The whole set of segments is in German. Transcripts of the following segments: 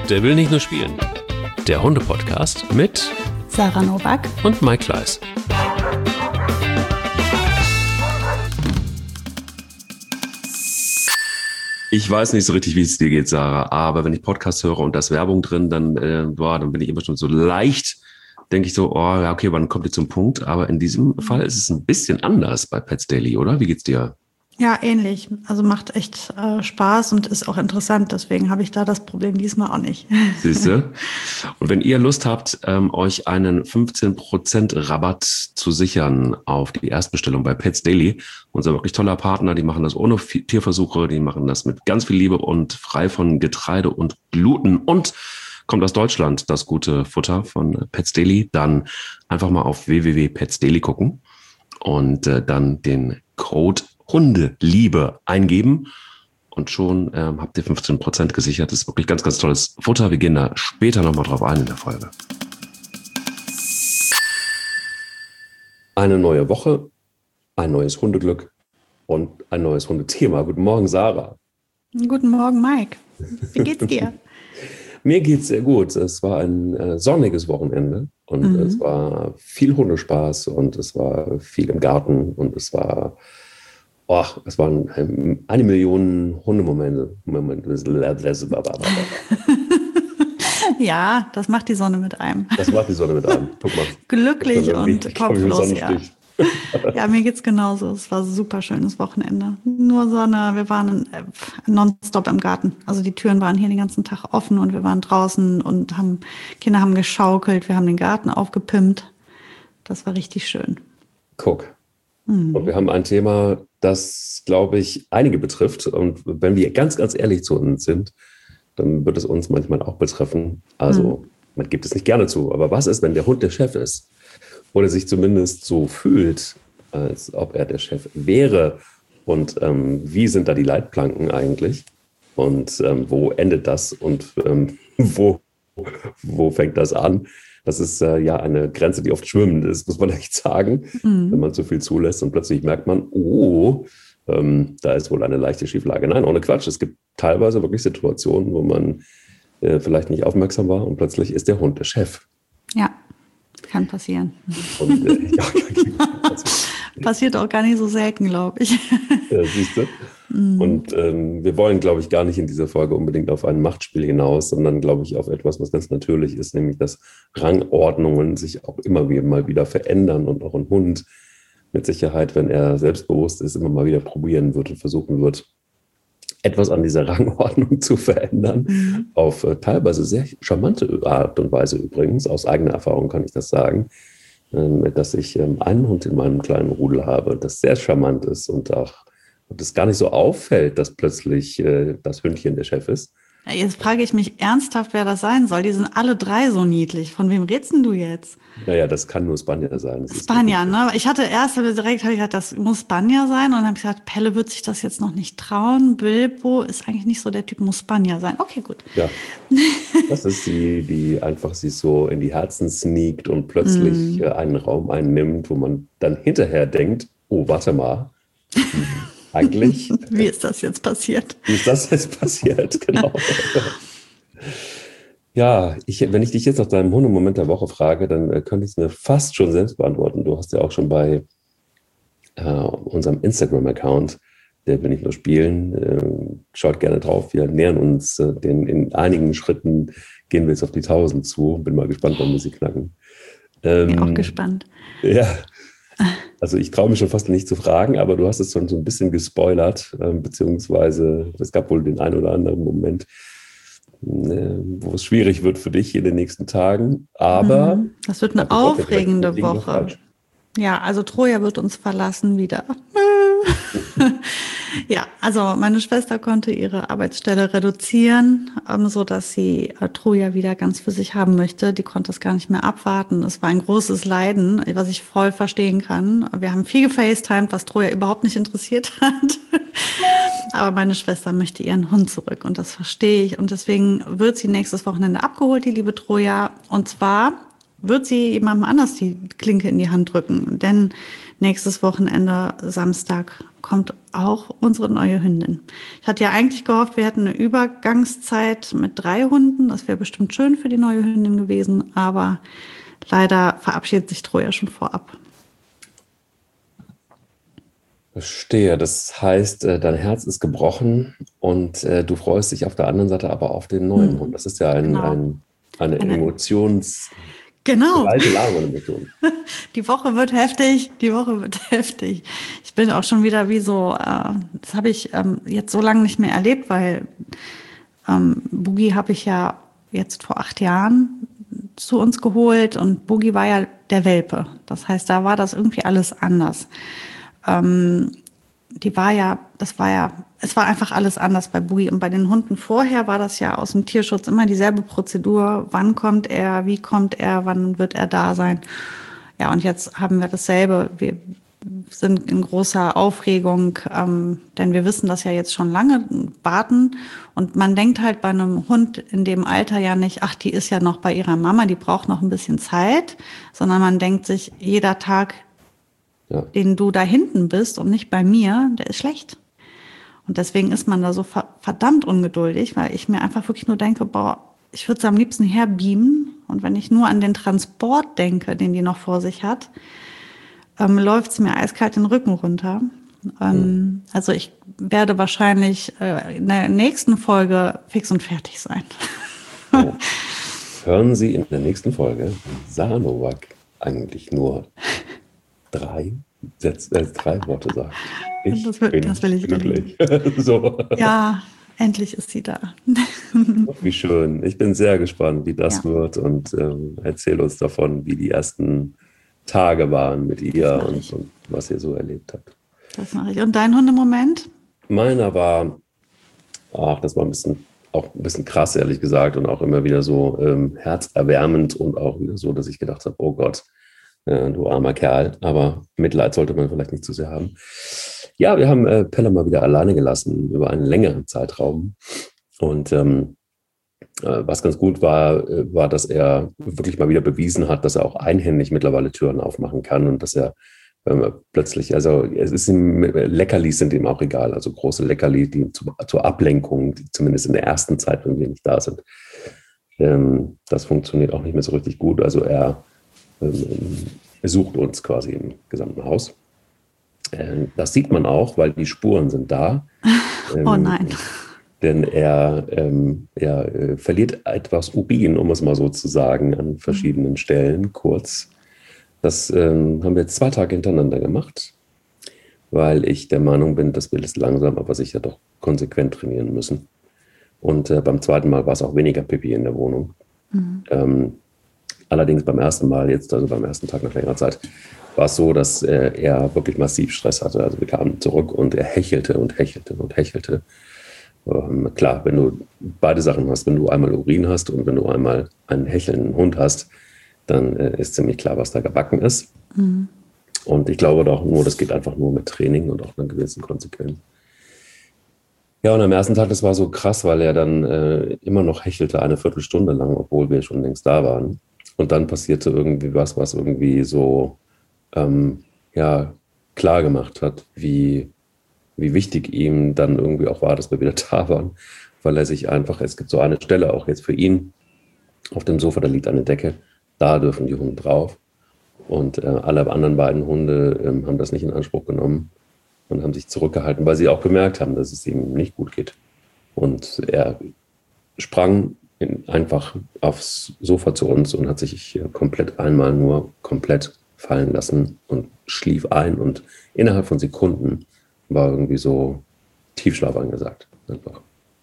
Der will nicht nur spielen. Der Hunde-Podcast mit Sarah Novak und Mike Kleiss. Ich weiß nicht so richtig, wie es dir geht, Sarah, aber wenn ich Podcasts höre und da ist Werbung drin, dann bin ich immer schon so leicht, denke ich so, oh ja, okay, wann kommt ihr zum Punkt? Aber in diesem Fall ist es ein bisschen anders bei Pets Daily, oder? Wie geht's dir? Ja, ähnlich. Also macht echt Spaß und ist auch interessant. Deswegen habe ich da das Problem diesmal auch nicht. Siehst du? Und wenn ihr Lust habt, euch einen 15% Rabatt zu sichern auf die Erstbestellung bei Pets Daily, unser wirklich toller Partner, die machen das ohne Tierversuche, die machen das mit ganz viel Liebe und frei von Getreide und Gluten und kommt aus Deutschland, das gute Futter von Pets Daily, dann einfach mal auf www.petsdaily gucken und dann den Code Hundeliebe eingeben und schon habt ihr 15% gesichert. Das ist wirklich ganz, ganz tolles Futter. Wir gehen da später nochmal drauf ein in der Folge. Eine neue Woche, ein neues Hundeglück und ein neues Hundethema. Guten Morgen, Sarah. Guten Morgen, Mike. Wie geht's dir? Mir geht's sehr gut. Es war ein sonniges Wochenende und es war viel Hundespaß und es war viel im Garten und es waren 1 Million Hundemomente. Ja, das macht die Sonne mit einem. Das macht die Sonne mit einem. Guck mal. Glücklich und kopflos, ja. Ja, mir geht's genauso. Es war ein super schönes Wochenende. Nur Sonne, wir waren nonstop im Garten. Also die Türen waren hier den ganzen Tag offen und wir waren draußen und Kinder haben geschaukelt, wir haben den Garten aufgepimpt. Das war richtig schön. Guck. Und wir haben ein Thema, das, glaube ich, einige betrifft. Und wenn wir ganz, ganz ehrlich zu uns sind, dann wird es uns manchmal auch betreffen. Also man gibt es nicht gerne zu. Aber was ist, wenn der Hund der Chef ist? Oder sich zumindest so fühlt, als ob er der Chef wäre? Und wie sind da die Leitplanken eigentlich? Und wo endet das? Und wo fängt das an? Das ist eine Grenze, die oft schwimmend ist, muss man echt sagen, wenn man zu viel zulässt und plötzlich merkt man, da ist wohl eine leichte Schieflage. Nein, ohne Quatsch. Es gibt teilweise wirklich Situationen, wo man vielleicht nicht aufmerksam war und plötzlich ist der Hund der Chef. Ja, kann passieren. Und, passiert auch gar nicht so selten, glaube ich. Ja, siehst du? Und wir wollen, glaube ich, gar nicht in dieser Folge unbedingt auf ein Machtspiel hinaus, sondern, glaube ich, auf etwas, was ganz natürlich ist, nämlich, dass Rangordnungen sich auch immer mal wieder verändern und auch ein Hund mit Sicherheit, wenn er selbstbewusst ist, immer mal wieder probieren wird und versuchen wird, etwas an dieser Rangordnung zu verändern, auf teilweise sehr charmante Art und Weise übrigens, aus eigener Erfahrung kann ich das sagen, dass ich einen Hund in meinem kleinen Rudel habe, das sehr charmant ist und es gar nicht so auffällt, dass plötzlich das Hündchen der Chef ist. Ja, jetzt frage ich mich ernsthaft, wer das sein soll. Die sind alle drei so niedlich. Von wem redest denn du jetzt? Naja, das kann nur Spanier sein. Spanier, ne? Ich hatte erst direkt gesagt, das muss Spanier sein. Und dann habe ich gesagt, Pelle wird sich das jetzt noch nicht trauen. Bilbo ist eigentlich nicht so der Typ, muss Spanier sein. Okay, gut. Ja, das ist die einfach sich so in die Herzen sneakt und plötzlich einen Raum einnimmt, wo man dann hinterher denkt, oh, warte mal. Eigentlich. Wie ist das jetzt passiert? Genau. Ja, wenn ich dich jetzt nach deinem Hundemoment der Woche frage, dann könnte ich es mir fast schon selbst beantworten. Du hast ja auch schon bei unserem Instagram-Account, der will nicht nur spielen, schaut gerne drauf. Wir nähern uns in einigen Schritten, gehen wir jetzt auf die 1000 zu. Bin mal gespannt, wann wir sie knacken. Bin auch gespannt. Ja. Also ich traue mich schon fast nicht zu fragen, aber du hast es schon so ein bisschen gespoilert, beziehungsweise es gab wohl den einen oder anderen Moment, wo es schwierig wird für dich in den nächsten Tagen. Aber das wird eine aufregende Woche. Ja, also Troja wird uns verlassen wieder. Ja, also meine Schwester konnte ihre Arbeitsstelle reduzieren, so dass sie Troja wieder ganz für sich haben möchte. Die konnte es gar nicht mehr abwarten. Es war ein großes Leiden, was ich voll verstehen kann. Wir haben viel gefacetimed, was Troja überhaupt nicht interessiert hat. Aber meine Schwester möchte ihren Hund zurück und das verstehe ich. Und deswegen wird sie nächstes Wochenende abgeholt, die liebe Troja. Und zwar wird sie jemandem anders die Klinke in die Hand drücken. Denn nächstes Wochenende, Samstag, kommt auch unsere neue Hündin. Ich hatte ja eigentlich gehofft, wir hätten eine Übergangszeit mit 3 Hunden. Das wäre bestimmt schön für die neue Hündin gewesen, aber leider verabschiedet sich Troja schon vorab. Verstehe. Das heißt, dein Herz ist gebrochen und du freust dich auf der anderen Seite aber auf den neuen Hund. Das ist ja eine Emotions... Genau. Die Woche wird heftig, Ich bin auch schon wieder wie so, das habe ich jetzt so lange nicht mehr erlebt, weil Boogie habe ich ja jetzt vor 8 Jahren zu uns geholt und Boogie war ja der Welpe. Das heißt, da war das irgendwie alles anders. Es war einfach alles anders bei Boogie. Und bei den Hunden vorher war das ja aus dem Tierschutz immer dieselbe Prozedur. Wann kommt er, wie kommt er, wann wird er da sein? Ja, und jetzt haben wir dasselbe. Wir sind in großer Aufregung, denn wir wissen das ja jetzt schon lange, warten. Und man denkt halt bei einem Hund in dem Alter ja nicht, ach, die ist ja noch bei ihrer Mama, die braucht noch ein bisschen Zeit, sondern man denkt sich, jeder Tag, den du da hinten bist und nicht bei mir, der ist schlecht. Und deswegen ist man da so verdammt ungeduldig, weil ich mir einfach wirklich nur denke, boah, ich würde es am liebsten herbeamen. Und wenn ich nur an den Transport denke, den die noch vor sich hat, läuft es mir eiskalt den Rücken runter. Also ich werde wahrscheinlich in der nächsten Folge fix und fertig sein. Oh. Hören Sie in der nächsten Folge Sanowak eigentlich nur 3 Worte sagt. Das will ich glücklich. So. Ja, endlich ist sie da. Wie schön. Ich bin sehr gespannt, wie das wird und erzähl uns davon, wie die ersten Tage waren mit ihr und was ihr so erlebt habt. Das mache ich. Und dein Hundemoment? Meiner war, das war auch ein bisschen krass, ehrlich gesagt, und auch immer wieder so herzerwärmend und auch wieder so, dass ich gedacht habe, oh Gott, du armer Kerl, aber Mitleid sollte man vielleicht nicht zu sehr haben. Ja, wir haben Pelle mal wieder alleine gelassen über einen längeren Zeitraum und was ganz gut war, dass er wirklich mal wieder bewiesen hat, dass er auch einhändig mittlerweile Türen aufmachen kann und dass er plötzlich, also es ist ihm, Leckerlis sind ihm auch egal, also große Leckerlis, die zur Ablenkung, die zumindest in der ersten Zeit, wenn wir nicht da sind, das funktioniert auch nicht mehr so richtig gut. Also er sucht uns quasi im gesamten Haus. Das sieht man auch, weil die Spuren sind da. Oh nein. Denn er verliert etwas Urin, um es mal so zu sagen, an verschiedenen Stellen kurz. Das haben wir jetzt 2 Tage hintereinander gemacht, weil ich der Meinung bin, dass wir das langsam, aber sicher doch konsequent trainieren müssen. Und beim zweiten Mal war es auch weniger Pipi in der Wohnung. Allerdings beim ersten Mal jetzt, also beim ersten Tag nach längerer Zeit, war es so, dass er wirklich massiv Stress hatte. Also wir kamen zurück und er hechelte und hechelte und hechelte. Klar, wenn du beide Sachen hast, wenn du einmal Urin hast und wenn du einmal einen hechelnden Hund hast, dann ist ziemlich klar, was da gebacken ist. Und ich glaube doch nur, das geht einfach nur mit Training und auch einer gewissen Konsequenz. Ja, und am ersten Tag, das war so krass, weil er dann immer noch hechelte eine Viertelstunde lang, obwohl wir schon längst da waren. Und dann passierte irgendwie was irgendwie so klar gemacht hat, wie wichtig ihm dann irgendwie auch war, dass wir wieder da waren, weil er sich einfach, es gibt so eine Stelle auch jetzt für ihn auf dem Sofa, da liegt eine Decke, da dürfen die Hunde drauf und alle anderen beiden Hunde haben das nicht in Anspruch genommen und haben sich zurückgehalten, weil sie auch gemerkt haben, dass es ihm nicht gut geht. Und er sprang einfach aufs Sofa zu uns und hat sich komplett fallen lassen und schlief ein und innerhalb von Sekunden war irgendwie so Tiefschlaf angesagt. Einfach.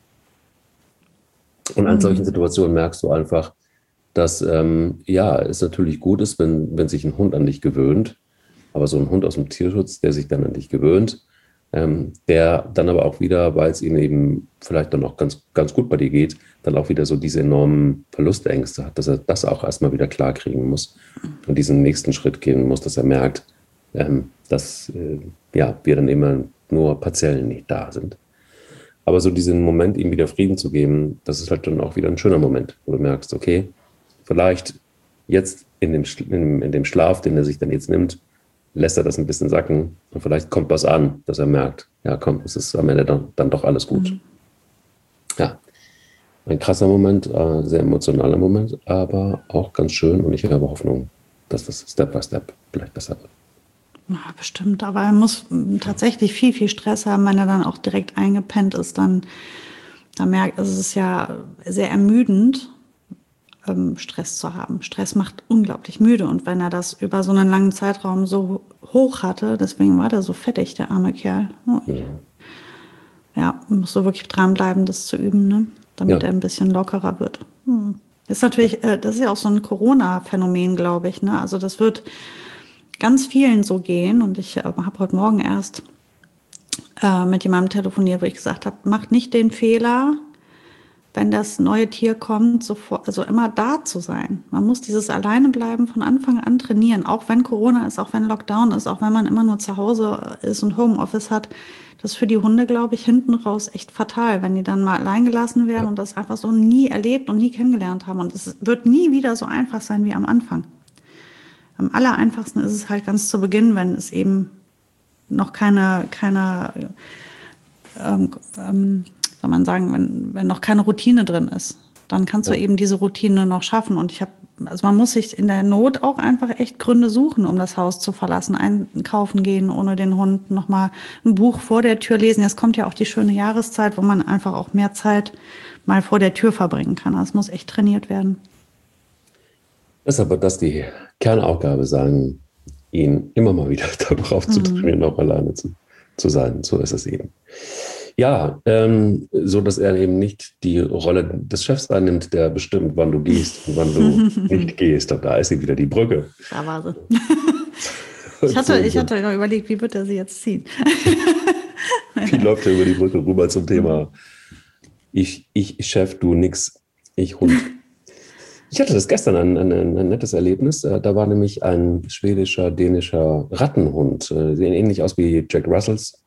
Und an solchen Situationen merkst du einfach, dass es natürlich gut ist, wenn sich ein Hund an dich gewöhnt, aber so ein Hund aus dem Tierschutz, der sich dann an dich gewöhnt, der dann aber auch wieder, weil es ihm eben vielleicht dann auch ganz, ganz gut bei dir geht, dann auch wieder so diese enormen Verlustängste hat, dass er das auch erstmal wieder klar kriegen muss und diesen nächsten Schritt gehen muss, dass er merkt, dass wir dann immer nur partiell nicht da sind. Aber so diesen Moment, ihm wieder Frieden zu geben, das ist halt dann auch wieder ein schöner Moment, wo du merkst, okay, vielleicht jetzt in dem Schlaf, den er sich dann jetzt nimmt, lässt er das ein bisschen sacken und vielleicht kommt was an, dass er merkt, ja komm, es ist am Ende dann doch alles gut. Ja, ein krasser Moment, sehr emotionaler Moment, aber auch ganz schön und ich habe Hoffnung, dass das Step by Step vielleicht besser wird. Ja, bestimmt, aber er muss tatsächlich viel, viel Stress haben, wenn er dann auch direkt eingepennt ist, dann merkt, also es ist ja sehr ermüdend, Stress zu haben. Stress macht unglaublich müde und wenn er das über so einen langen Zeitraum so hoch hatte, deswegen war der so fettig, der arme Kerl. Ja, muss so wirklich dranbleiben, das zu üben, ne? Damit er ein bisschen lockerer wird. Das ist natürlich, das ist ja auch so ein Corona-Phänomen, glaube ich, ne? Also das wird ganz vielen so gehen und ich habe heute Morgen erst mit jemandem telefoniert, wo ich gesagt habe, macht nicht den Fehler, wenn das neue Tier kommt, sofort, also immer da zu sein. Man muss dieses Alleinebleiben von Anfang an trainieren, auch wenn Corona ist, auch wenn Lockdown ist, auch wenn man immer nur zu Hause ist und Homeoffice hat. Das ist für die Hunde, glaube ich, hinten raus echt fatal, wenn die dann mal allein gelassen werden und das einfach so nie erlebt und nie kennengelernt haben. Und es wird nie wieder so einfach sein wie am Anfang. Am allereinfachsten ist es halt ganz zu Beginn, wenn es eben noch keine soll man sagen, wenn noch keine Routine drin ist, dann kannst du eben diese Routine noch schaffen. Und also man muss sich in der Not auch einfach echt Gründe suchen, um das Haus zu verlassen, einkaufen gehen ohne den Hund, nochmal ein Buch vor der Tür lesen. Jetzt kommt ja auch die schöne Jahreszeit, wo man einfach auch mehr Zeit mal vor der Tür verbringen kann. Das muss echt trainiert werden. Deshalb wird das die Kernaufgabe sein, ihn immer mal wieder darauf zu trainieren, auch alleine zu sein. So ist es eben. Ja, so dass er eben nicht die Rolle des Chefs einnimmt, der bestimmt, wann du gehst und wann du nicht gehst. Und da ist sie wieder, die Brücke. Da war sie. Ich hatte noch überlegt, wie wird er sie jetzt ziehen? Wie läuft er über die Brücke rüber zum Thema ich Chef, du nix, ich Hund. Ich hatte das gestern ein nettes Erlebnis. Da war nämlich ein schwedischer, dänischer Rattenhund. Sehen ähnlich aus wie Jack Russells.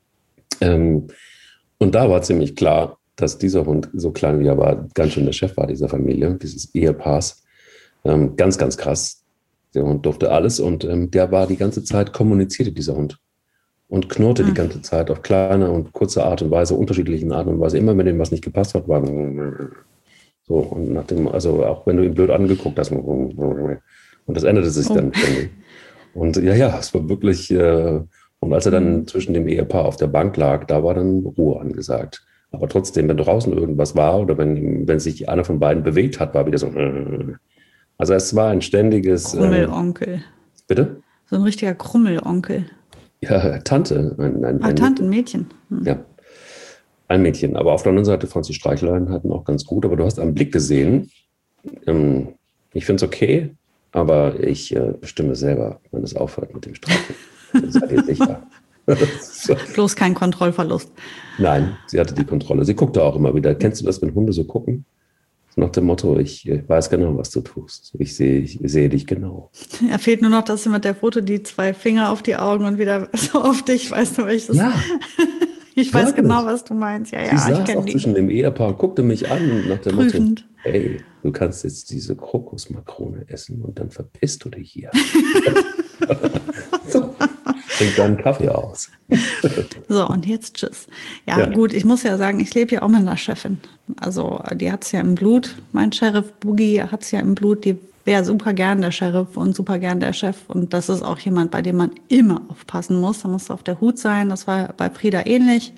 Und da war ziemlich klar, dass dieser Hund, so klein wie er war, ganz schön der Chef war dieser Familie, dieses Ehepaars. Ganz, ganz krass. Der Hund durfte alles und der war die ganze Zeit, kommunizierte dieser Hund und knurrte die ganze Zeit auf kleine und kurze Art und Weise, unterschiedlichen Art und Weise. Immer wenn dem was nicht gepasst hat, war so. Und also auch wenn du ihn blöd angeguckt hast, und das änderte sich dann ständig. Und ja, es war wirklich... Und als er dann zwischen dem Ehepaar auf der Bank lag, da war dann Ruhe angesagt. Aber trotzdem, wenn draußen irgendwas war oder wenn sich einer von beiden bewegt hat, war wieder so. Also es war ein ständiges... Krummelonkel. Bitte? So ein richtiger Krummelonkel. Ja, Tante. Tante, ein Mädchen. Ja, ein Mädchen. Aber auf der anderen Seite fand sie Streicheleinheiten auch ganz gut. Aber du hast am Blick gesehen, ich finde es okay, aber ich bestimme selber, wenn es aufhört mit dem Streicheln. Seid ihr sicher? Bloß kein Kontrollverlust. Nein, sie hatte die Kontrolle. Sie guckte auch immer wieder. Kennst du das, wenn Hunde so gucken? So nach dem Motto, ich weiß genau, was du tust. Ich sehe dich genau. Ja, fehlt nur noch, dass sie mit der Foto die 2 Finger auf die Augen und wieder so auf dich, weißt du, welches? Ja. Ich weiß genau, was du meinst. Ja, sie saß auch zwischen dem Ehepaar, guckte mich an nach dem Prüfend. Motto, hey, du kannst jetzt diese Krokusmakrone essen und dann verpisst du dich hier. So. Trink deinen Kaffee aus. So, und jetzt tschüss. Ja, gut, ich muss ja sagen, ich lebe ja auch mit einer Chefin. Also, die hat es ja im Blut. Mein Sheriff Boogie hat es ja im Blut. Die wäre super gern der Sheriff und super gern der Chef. Und das ist auch jemand, bei dem man immer aufpassen muss. Da muss auf der Hut sein. Das war bei Frieda ähnlich.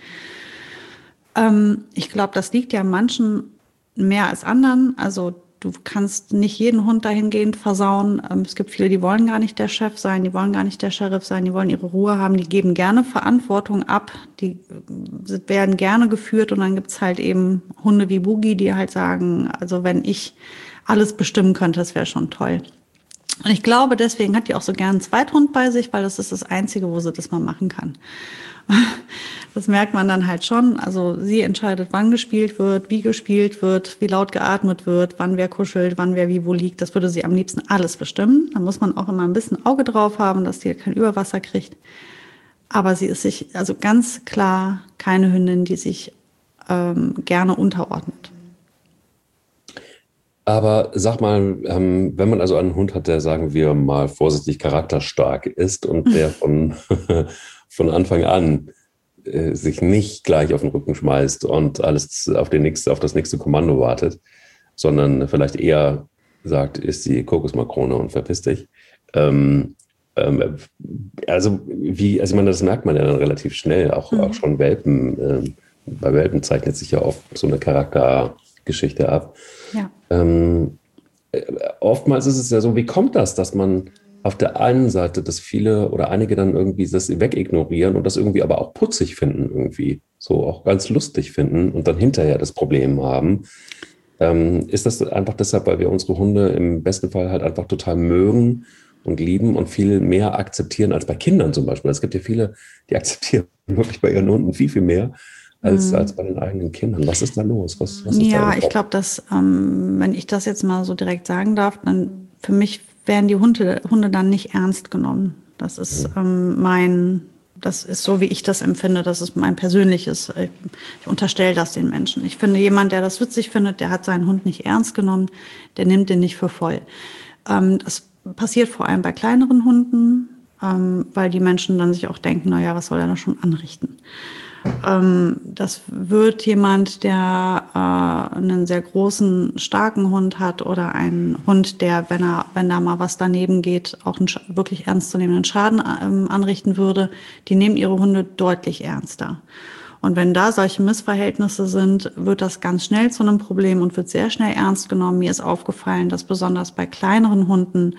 Ich glaube, das liegt ja manchen mehr als anderen. Also, du kannst nicht jeden Hund dahingehend versauen. Es gibt viele, die wollen gar nicht der Chef sein, die wollen gar nicht der Sheriff sein, die wollen ihre Ruhe haben, die geben gerne Verantwortung ab, die werden gerne geführt und dann gibt's halt eben Hunde wie Boogie, die halt sagen, also wenn ich alles bestimmen könnte, das wäre schon toll. Und ich glaube, deswegen hat die auch so gern einen Zweithund bei sich, weil das ist das Einzige, wo sie das mal machen kann. Das merkt man dann halt schon. Also sie entscheidet, wann gespielt wird, wie laut geatmet wird, wann wer kuschelt, wann wer wie wo liegt. Das würde sie am liebsten alles bestimmen. Da muss man auch immer ein bisschen Auge drauf haben, dass die kein Überwasser kriegt. Aber sie ist sich, also ganz klar keine Hündin, die sich gerne unterordnet. Aber sag mal, wenn man also einen Hund hat, der, sagen wir mal vorsichtig, charakterstark ist und der von Anfang an sich nicht gleich auf den Rücken schmeißt und alles auf das nächste Kommando wartet, sondern vielleicht eher sagt, isst die Kokosmakrone und verpiss dich. Ich meine, das merkt man ja dann relativ schnell, auch schon Welpen. Bei Welpen zeichnet sich ja oft so eine Charaktergeschichte ab. Ja. Oftmals ist es ja so, wie kommt das, dass man auf der einen Seite, dass viele oder einige dann irgendwie das wegignorieren und das irgendwie aber auch putzig finden irgendwie, so auch ganz lustig finden und dann hinterher das Problem haben. Ist das einfach deshalb, weil wir unsere Hunde im besten Fall halt einfach total mögen und lieben und viel mehr akzeptieren als bei Kindern zum Beispiel. Es gibt ja viele, die akzeptieren wirklich bei ihren Hunden viel, viel mehr als bei den eigenen Kindern. Was ist da los? Was ist ja, ich glaube, dass, wenn ich das jetzt mal so direkt sagen darf, dann für mich werden die Hunde dann nicht ernst genommen. Das ist das ist so, wie ich das empfinde. Das ist mein persönliches. Ich unterstelle das den Menschen. Ich finde, jemand, der das witzig findet, der hat seinen Hund nicht ernst genommen, der nimmt den nicht für voll. Das passiert vor allem bei kleineren Hunden, weil die Menschen dann sich auch denken, na ja, was soll er da schon anrichten? Das wird jemand, der einen sehr großen, starken Hund hat oder einen Hund, der, wenn da mal was daneben geht, auch einen wirklich ernstzunehmenden Schaden anrichten würde, die nehmen ihre Hunde deutlich ernster. Und wenn da solche Missverhältnisse sind, wird das ganz schnell zu einem Problem und wird sehr schnell ernst genommen. Mir ist aufgefallen, dass besonders bei kleineren Hunden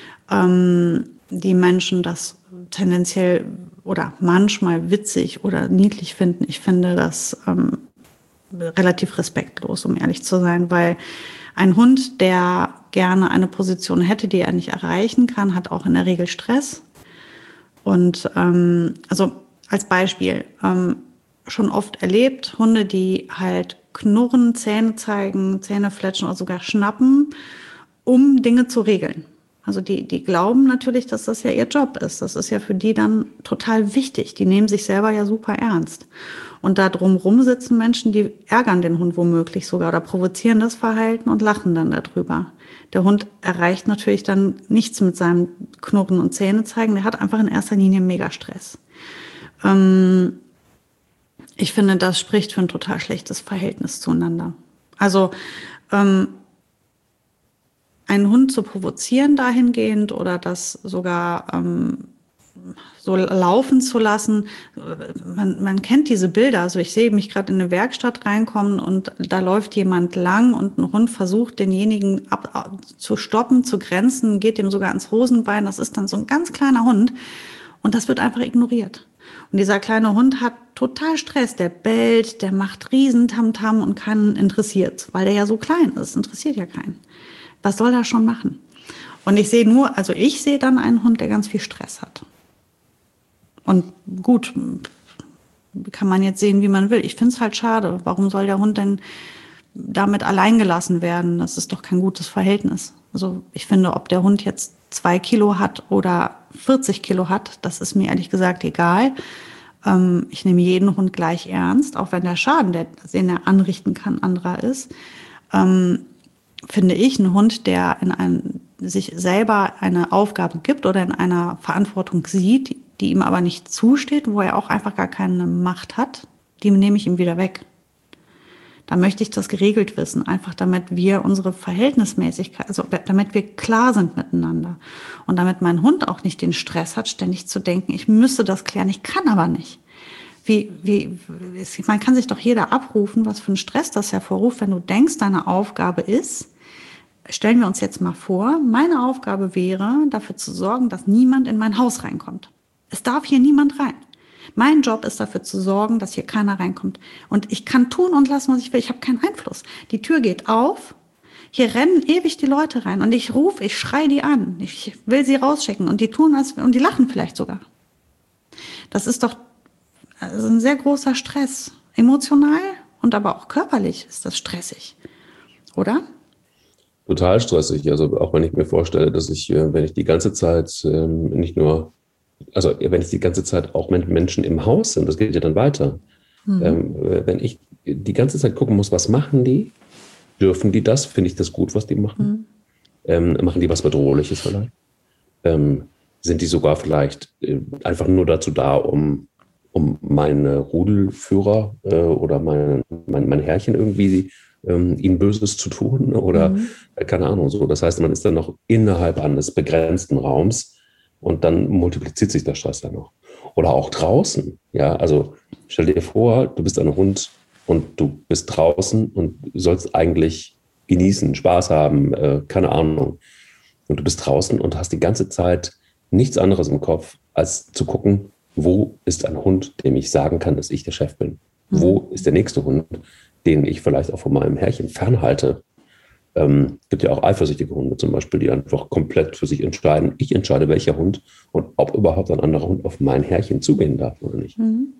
die Menschen das tendenziell oder manchmal witzig oder niedlich finden. Ich finde das relativ respektlos, um ehrlich zu sein, weil ein Hund, der gerne eine Position hätte, die er nicht erreichen kann, hat auch in der Regel Stress. Und also als Beispiel, schon oft erlebt, Hunde, die halt knurren, Zähne zeigen, Zähne fletschen oder sogar schnappen, um Dinge zu regeln. Also die glauben natürlich, dass das ja ihr Job ist. Das ist ja für die dann total wichtig. Die nehmen sich selber ja super ernst. Und da drumrum sitzen Menschen, die ärgern den Hund womöglich sogar oder provozieren das Verhalten und lachen dann darüber. Der Hund erreicht natürlich dann nichts mit seinem Knurren und Zähne zeigen. Der hat einfach in erster Linie mega Stress. Ich finde, das spricht für ein total schlechtes Verhältnis zueinander. Also einen Hund zu provozieren dahingehend oder das sogar so laufen zu lassen. Man kennt diese Bilder. Also ich sehe mich gerade in eine Werkstatt reinkommen und da läuft jemand lang und ein Hund versucht, denjenigen zu stoppen, zu grenzen, geht dem sogar ans Hosenbein. Das ist dann so ein ganz kleiner Hund und das wird einfach ignoriert. Und dieser kleine Hund hat total Stress. Der bellt, der macht Riesentamtam und keinen interessiert, weil der ja so klein ist. Interessiert ja keinen. Was soll er schon machen? Und ich sehe dann einen Hund, der ganz viel Stress hat. Und gut, kann man jetzt sehen, wie man will. Ich finde es halt schade. Warum soll der Hund denn damit allein gelassen werden? Das ist doch kein gutes Verhältnis. Also ich finde, ob der Hund jetzt 2 Kilo hat oder 40 Kilo hat, das ist mir ehrlich gesagt egal. Ich nehme jeden Hund gleich ernst, auch wenn der Schaden, den er anrichten kann, anderer ist. Finde ich, ein Hund, der sich selber eine Aufgabe gibt oder in einer Verantwortung sieht, die ihm aber nicht zusteht, wo er auch einfach gar keine Macht hat, die nehme ich ihm wieder weg. Da möchte ich das geregelt wissen, einfach damit wir unsere Verhältnismäßigkeit, also damit wir klar sind miteinander und damit mein Hund auch nicht den Stress hat, ständig zu denken, ich müsste das klären, ich kann aber nicht. Man kann sich doch jeder abrufen, was für einen Stress das hervorruft, wenn du denkst, deine Aufgabe ist, stellen wir uns jetzt mal vor, meine Aufgabe wäre, dafür zu sorgen, dass niemand in mein Haus reinkommt. Es darf hier niemand rein. Mein Job ist dafür zu sorgen, dass hier keiner reinkommt. Und ich kann tun und lassen, was ich will. Ich habe keinen Einfluss. Die Tür geht auf, hier rennen ewig die Leute rein und ich schreie die an. Ich will sie rausschicken und die tun das und die lachen vielleicht sogar. Das ist doch ein sehr großer Stress. Emotional und aber auch körperlich ist das stressig. Oder? Total stressig. Also auch wenn ich mir vorstelle, dass wenn ich die ganze Zeit wenn ich die ganze Zeit auch mit Menschen im Haus sind, das geht ja dann weiter. Wenn ich die ganze Zeit gucken muss, was machen die? Dürfen die das? Finde ich das gut, was die machen? Machen die was Bedrohliches vielleicht? Sind die sogar vielleicht einfach nur dazu da, um meine Rudelführer oder mein Herrchen irgendwie ihnen Böses zu tun? Oder keine Ahnung, so. Das heißt, man ist dann noch innerhalb eines begrenzten Raums und dann multipliziert sich der Stress dann noch. Oder auch draußen. Ja, also stell dir vor, du bist ein Hund und du bist draußen und sollst eigentlich genießen, Spaß haben, keine Ahnung. Und du bist draußen und hast die ganze Zeit nichts anderes im Kopf, als zu gucken, wo ist ein Hund, dem ich sagen kann, dass ich der Chef bin? Wo ist der nächste Hund, den ich vielleicht auch von meinem Herrchen fernhalte? Gibt ja auch eifersüchtige Hunde zum Beispiel, die einfach komplett für sich entscheiden. Ich entscheide, welcher Hund und ob überhaupt ein anderer Hund auf mein Herrchen zugehen darf oder nicht.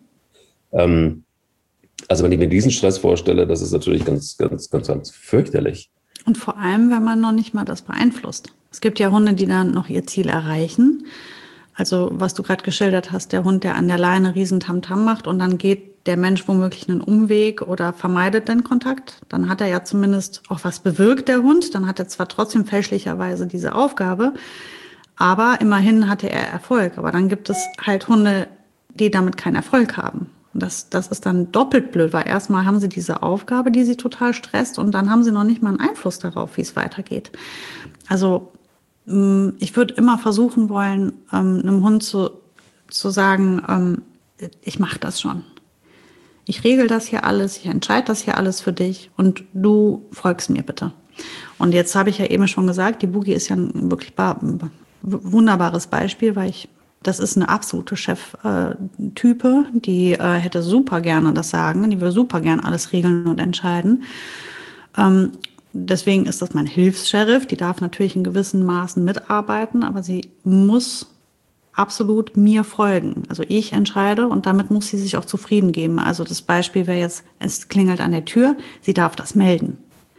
Also wenn ich mir diesen Stress vorstelle, das ist natürlich ganz, ganz, ganz, ganz fürchterlich. Und vor allem, wenn man noch nicht mal das beeinflusst. Es gibt ja Hunde, die dann noch ihr Ziel erreichen. Also was du gerade geschildert hast, der Hund, der an der Leine riesen Tamtam macht und dann geht der Mensch womöglich einen Umweg oder vermeidet den Kontakt. Dann hat er ja zumindest auch was bewirkt, der Hund. Dann hat er zwar trotzdem fälschlicherweise diese Aufgabe, aber immerhin hatte er Erfolg. Aber dann gibt es halt Hunde, die damit keinen Erfolg haben. Und das ist dann doppelt blöd, weil erstmal haben sie diese Aufgabe, die sie total stresst und dann haben sie noch nicht mal einen Einfluss darauf, wie es weitergeht. Also ich würde immer versuchen wollen, einem Hund zu sagen, ich mache das schon. Ich regel das hier alles, ich entscheide das hier alles für dich und du folgst mir bitte. Und jetzt habe ich ja eben schon gesagt, die Boogie ist ja ein wirklich wunderbares Beispiel, weil das ist eine absolute Cheftype, die hätte super gerne das Sagen, die würde super gerne alles regeln und entscheiden. Deswegen ist das mein Hilfs-Sheriff, die darf natürlich in gewissen Maßen mitarbeiten, aber sie muss absolut mir folgen. Also ich entscheide und damit muss sie sich auch zufrieden geben. Also das Beispiel wäre jetzt, es klingelt an der Tür, sie darf das melden.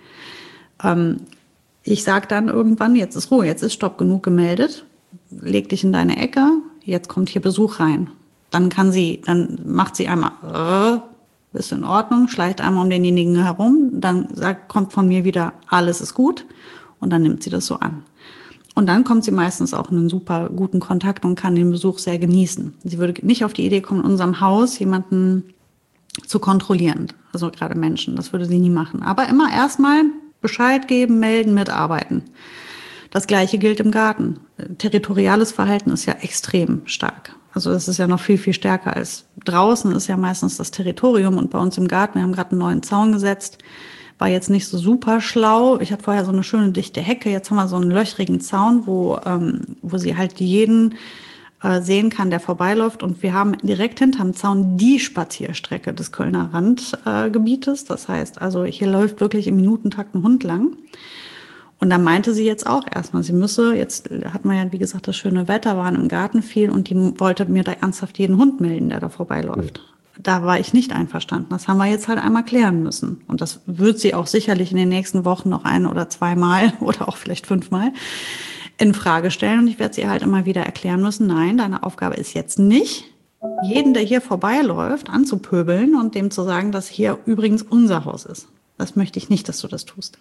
Ich sage dann irgendwann, jetzt ist Ruhe, jetzt ist Stopp, genug gemeldet, leg dich in deine Ecke, jetzt kommt hier Besuch rein. Dann macht sie einmal, ist in Ordnung, schleicht einmal um denjenigen herum, dann kommt von mir wieder, alles ist gut und dann nimmt sie das so an. Und dann kommt sie meistens auch in einen super guten Kontakt und kann den Besuch sehr genießen. Sie würde nicht auf die Idee kommen, in unserem Haus jemanden zu kontrollieren, also gerade Menschen, das würde sie nie machen. Aber immer erstmal Bescheid geben, melden, mitarbeiten. Das Gleiche gilt im Garten. Territoriales Verhalten ist ja extrem stark. Also das ist ja noch viel, viel stärker als draußen, ist ja meistens das Territorium. Und bei uns im Garten, wir haben gerade einen neuen Zaun gesetzt, war jetzt nicht so super schlau. Ich habe vorher so eine schöne dichte Hecke, jetzt haben wir so einen löchrigen Zaun, wo sie halt jeden sehen kann, der vorbeiläuft. Und wir haben direkt hinterm Zaun die Spazierstrecke des Kölner Randgebietes. Das heißt, also hier läuft wirklich im Minutentakt ein Hund lang. Und da meinte sie jetzt auch erstmal, jetzt hat man ja, wie gesagt, das schöne Wetter, waren im Garten viel und die wollte mir da ernsthaft jeden Hund melden, der da vorbeiläuft. Da war ich nicht einverstanden. Das haben wir jetzt halt einmal klären müssen. Und das wird sie auch sicherlich in den nächsten Wochen noch 1 oder 2 Mal oder auch vielleicht 5 Mal in Frage stellen. Und ich werde sie halt immer wieder erklären müssen, nein, deine Aufgabe ist jetzt nicht, jeden, der hier vorbeiläuft, anzupöbeln und dem zu sagen, dass hier übrigens unser Haus ist. Das möchte ich nicht, dass du das tust.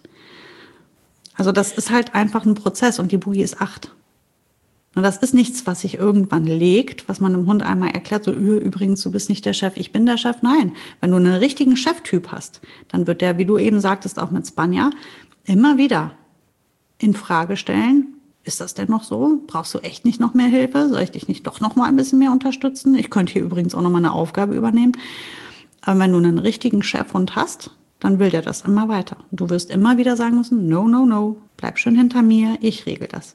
Also das ist halt einfach ein Prozess und die Boogie ist 8. Und das ist nichts, was sich irgendwann legt, was man dem Hund einmal erklärt, so übrigens, du bist nicht der Chef, ich bin der Chef. Nein, wenn du einen richtigen Cheftyp hast, dann wird der, wie du eben sagtest, auch mit Spanja, immer wieder in Frage stellen, ist das denn noch so? Brauchst du echt nicht noch mehr Hilfe? Soll ich dich nicht doch noch mal ein bisschen mehr unterstützen? Ich könnte hier übrigens auch noch mal eine Aufgabe übernehmen. Aber wenn du einen richtigen Chefhund hast, dann will der das immer weiter. Du wirst immer wieder sagen müssen, no, no, no, bleib schön hinter mir, ich regel das.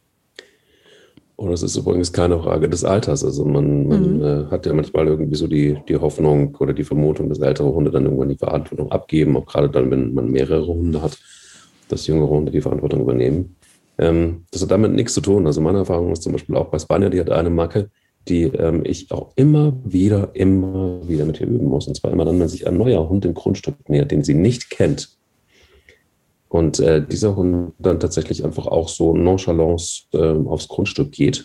Und das ist übrigens keine Frage des Alters. Also man hat ja manchmal irgendwie so die Hoffnung oder die Vermutung, dass ältere Hunde dann irgendwann die Verantwortung abgeben, auch gerade dann, wenn man mehrere Hunde hat, dass jüngere Hunde die Verantwortung übernehmen. Das hat damit nichts zu tun. Also meine Erfahrung ist zum Beispiel auch bei Spanja, die hat eine Macke, die ich auch immer wieder mit ihr üben muss. Und zwar immer dann, wenn sich ein neuer Hund dem Grundstück nähert, den sie nicht kennt. Und dieser Hund dann tatsächlich einfach auch so nonchalant aufs Grundstück geht,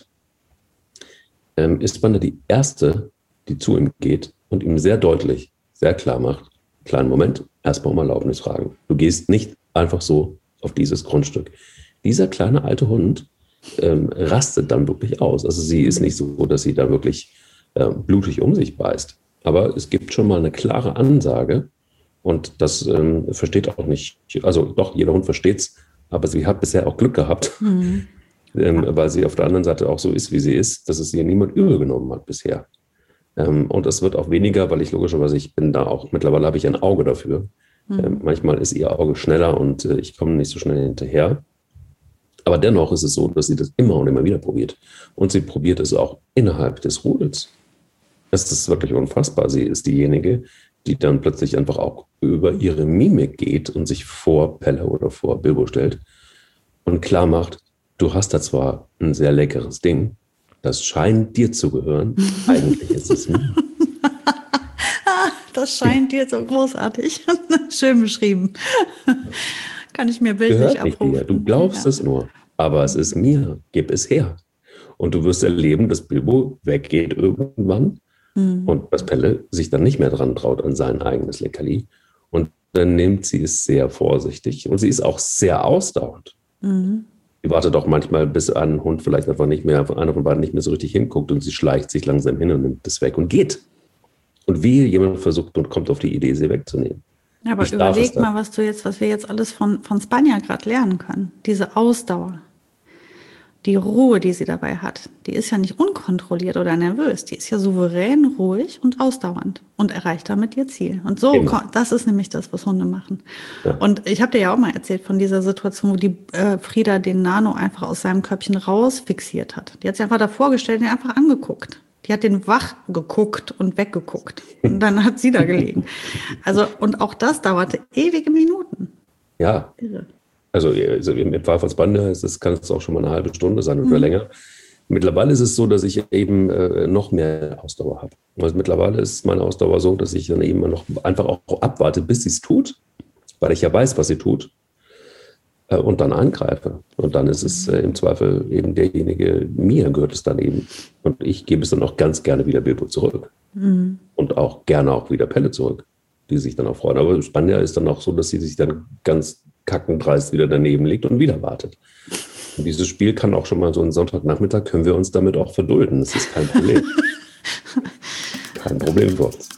ist Spanja die Erste, die zu ihm geht und ihm sehr deutlich, sehr klar macht, kleinen Moment, erstmal um Erlaubnis fragen. Du gehst nicht einfach so auf dieses Grundstück. Dieser kleine alte Hund rastet dann wirklich aus. Also sie ist nicht so, dass sie da wirklich blutig um sich beißt. Aber es gibt schon mal eine klare Ansage und das versteht auch nicht, also doch, jeder Hund versteht es, aber sie hat bisher auch Glück gehabt, weil sie auf der anderen Seite auch so ist, wie sie ist, dass es ihr niemand übel genommen hat bisher. Und es wird auch weniger, weil ich logischerweise, ich bin da auch, mittlerweile habe ich ein Auge dafür. Manchmal ist ihr Auge schneller und ich komme nicht so schnell hinterher. Aber dennoch ist es so, dass sie das immer und immer wieder probiert. Und sie probiert es auch innerhalb des Rudels. Es ist wirklich unfassbar. Sie ist diejenige, die dann plötzlich einfach auch über ihre Mimik geht und sich vor Pelle oder vor Bilbo stellt und klar macht, du hast da zwar ein sehr leckeres Ding, das scheint dir zu gehören, eigentlich ist es mir. Das scheint dir so großartig. Schön beschrieben. Kann ich mir bildlich Gehört nicht abrufen. dir. Du glaubst es nur, aber es ist mir. Gib es her. Und du wirst erleben, dass Bilbo weggeht irgendwann und dass Pelle sich dann nicht mehr dran traut an sein eigenes Leckerli. Und dann nimmt sie es sehr vorsichtig und sie ist auch sehr ausdauernd. Sie wartet auch manchmal, bis ein Hund vielleicht einfach nicht mehr, einer von beiden nicht mehr so richtig hinguckt und sie schleicht sich langsam hin und nimmt es weg und geht. Und wie jemand versucht und kommt auf die Idee, sie wegzunehmen. Ja, aber überleg mal, was wir jetzt alles von Spanja gerade lernen können. Diese Ausdauer, die Ruhe, die sie dabei hat, die ist ja nicht unkontrolliert oder nervös. Die ist ja souverän, ruhig und ausdauernd und erreicht damit ihr Ziel. Und so, das ist nämlich das, was Hunde machen. Ja. Und ich habe dir ja auch mal erzählt von dieser Situation, wo die Frieda den Nano einfach aus seinem Körbchen raus fixiert hat. Die hat sich einfach davor gestellt und ihn einfach angeguckt. Die hat den wach geguckt und weggeguckt. Und dann hat sie da gelegen. Also, und auch das dauerte ewige Minuten. Ja. Irre. Also im Fall von Spanja kann es auch schon mal eine halbe Stunde sein oder länger. Mittlerweile ist es so, dass ich eben noch mehr Ausdauer habe. Also mittlerweile ist meine Ausdauer so, dass ich dann eben noch einfach auch abwarte, bis sie es tut, weil ich ja weiß, was sie tut. Und dann angreife. Und dann ist es im Zweifel eben derjenige, mir gehört es dann eben. Und ich gebe es dann auch ganz gerne wieder Bilbo zurück. Und auch gerne auch wieder Pelle zurück, die sich dann auch freuen. Aber Spanja ist dann auch so, dass sie sich dann ganz kackendreist wieder daneben legt und wieder wartet. Und dieses Spiel kann auch schon mal so einen Sonntagnachmittag, können wir uns damit auch verdulden. Das ist kein Problem. Kein Problem für uns.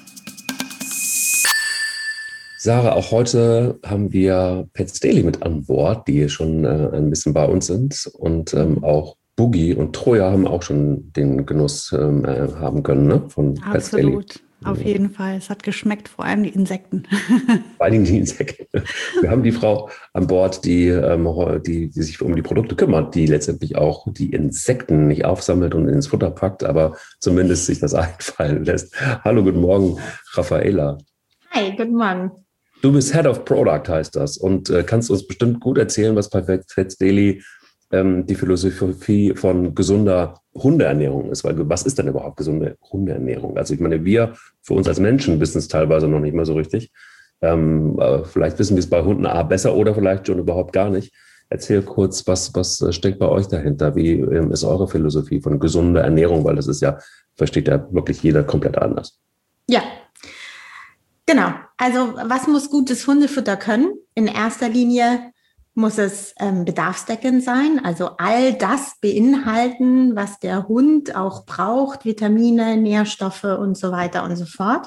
Sarah, auch heute haben wir Pets Daily mit an Bord, die schon ein bisschen bei uns sind. Und auch Boogie und Troja haben auch schon den Genuss haben können, ne? Von Pets Daily. Absolut, auf jeden Fall. Es hat geschmeckt, vor allem die Insekten. Vor allem die Insekten. Wir haben die Frau an Bord, die sich um die Produkte kümmert, die letztendlich auch die Insekten nicht aufsammelt und ins Futter packt, aber zumindest sich das einfallen lässt. Hallo, guten Morgen, Raffaela. Hi, guten Morgen. Du bist Head of Product, heißt das, und kannst uns bestimmt gut erzählen, was bei Pets Daily die Philosophie von gesunder Hundeernährung ist. Weil was ist denn überhaupt gesunde Hundeernährung? Also ich meine, wir für uns als Menschen wissen es teilweise noch nicht mal so richtig. Vielleicht wissen wir es bei Hunden besser oder vielleicht schon überhaupt gar nicht. Erzähl kurz, was steckt bei euch dahinter? Wie ist eure Philosophie von gesunder Ernährung? Weil das ist ja, versteht ja wirklich jeder komplett anders. Ja, genau. Also was muss gutes Hundefutter können? In erster Linie muss es bedarfsdeckend sein, also all das beinhalten, was der Hund auch braucht, Vitamine, Nährstoffe und so weiter und so fort.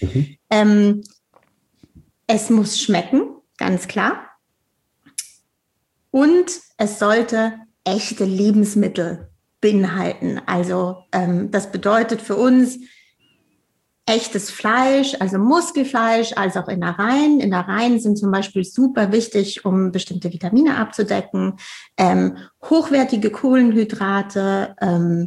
Es muss schmecken, ganz klar. Und es sollte echte Lebensmittel beinhalten. Also das bedeutet für uns, echtes Fleisch, also Muskelfleisch, als auch Innereien. Innereien sind zum Beispiel super wichtig, um bestimmte Vitamine abzudecken. Hochwertige Kohlenhydrate,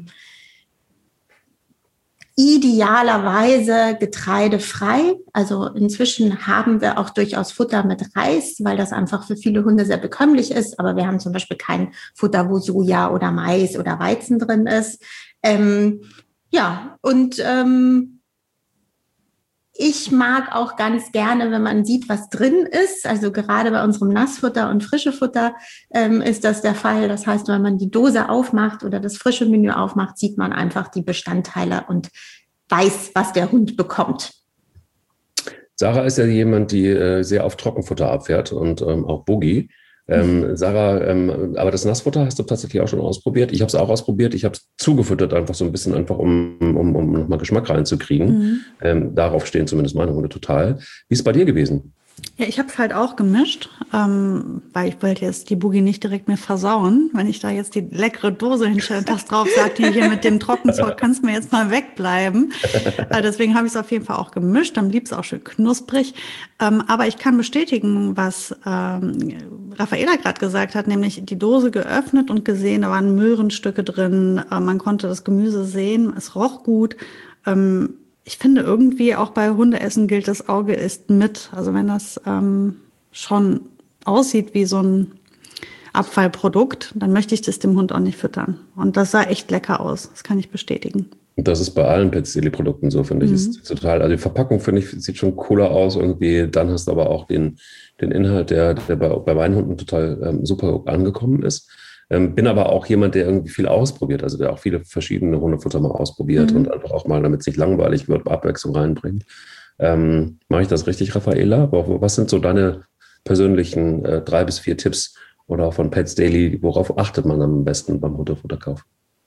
idealerweise getreidefrei. Also inzwischen haben wir auch durchaus Futter mit Reis, weil das einfach für viele Hunde sehr bekömmlich ist. Aber wir haben zum Beispiel kein Futter, wo Soja oder Mais oder Weizen drin ist. Ich mag auch ganz gerne, wenn man sieht, was drin ist. Also gerade bei unserem Nassfutter und frische Futter ist das der Fall. Das heißt, wenn man die Dose aufmacht oder das frische Menü aufmacht, sieht man einfach die Bestandteile und weiß, was der Hund bekommt. Sarah ist ja jemand, die sehr auf Trockenfutter abfährt und auch Boogie. Sarah, aber das Nassfutter hast du tatsächlich auch schon ausprobiert. Ich habe es auch ausprobiert. Ich habe es zugefüttert, einfach so ein bisschen, einfach um nochmal Geschmack reinzukriegen. Darauf stehen zumindest meine Hunde total. Wie ist es bei dir gewesen? Ja, ich habe es halt auch gemischt, weil ich wollte jetzt die Boogie nicht direkt mir versauen. Wenn ich da jetzt die leckere Dose hinstelle und das drauf sagt, hier mit dem Trockenzeug kannst du mir jetzt mal wegbleiben. Deswegen habe ich es auf jeden Fall auch gemischt. Dann blieb es auch schön knusprig. Aber ich kann bestätigen, was Raffaela gerade gesagt hat, nämlich die Dose geöffnet und gesehen, da waren Möhrenstücke drin. Man konnte das Gemüse sehen, es roch gut. Ich finde irgendwie auch bei Hundeessen gilt, das Auge isst mit. Also wenn das schon aussieht wie so ein Abfallprodukt, dann möchte ich das dem Hund auch nicht füttern. Und das sah echt lecker aus. Das kann ich bestätigen. Das ist bei allen Pet Daily Produkten so, finde ich. Ist total, also die Verpackung, finde ich, sieht schon cooler aus irgendwie. Dann hast du aber auch den Inhalt, der bei meinen Hunden total super angekommen ist. Bin aber auch jemand, der irgendwie viel ausprobiert, also der auch viele verschiedene Hundefutter mal ausprobiert und einfach auch mal, damit es nicht langweilig wird, Abwechslung reinbringt. Mache ich das richtig, Raffaela? Aber was sind so deine persönlichen 3 bis 4 Tipps oder von Pets Daily, worauf achtet man am besten beim Hundefutterkauf?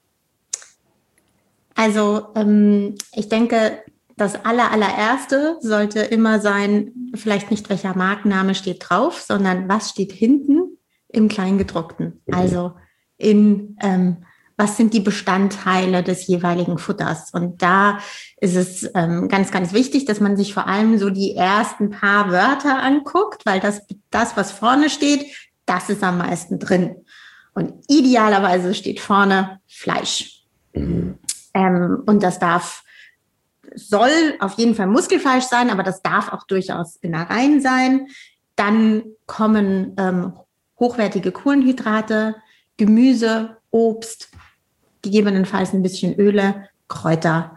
Also ich denke, das allererste sollte immer sein, vielleicht nicht welcher Markenname steht drauf, sondern was steht hinten im Kleingedruckten. Also was sind die Bestandteile des jeweiligen Futters? Und da ist es ganz, ganz wichtig, dass man sich vor allem so die ersten paar Wörter anguckt, weil das, was vorne steht, das ist am meisten drin. Und idealerweise steht vorne Fleisch. Und das soll auf jeden Fall Muskelfleisch sein, aber das darf auch durchaus Innereien sein. Dann kommen hochwertige Kohlenhydrate, Gemüse, Obst, gegebenenfalls ein bisschen Öle, Kräuter.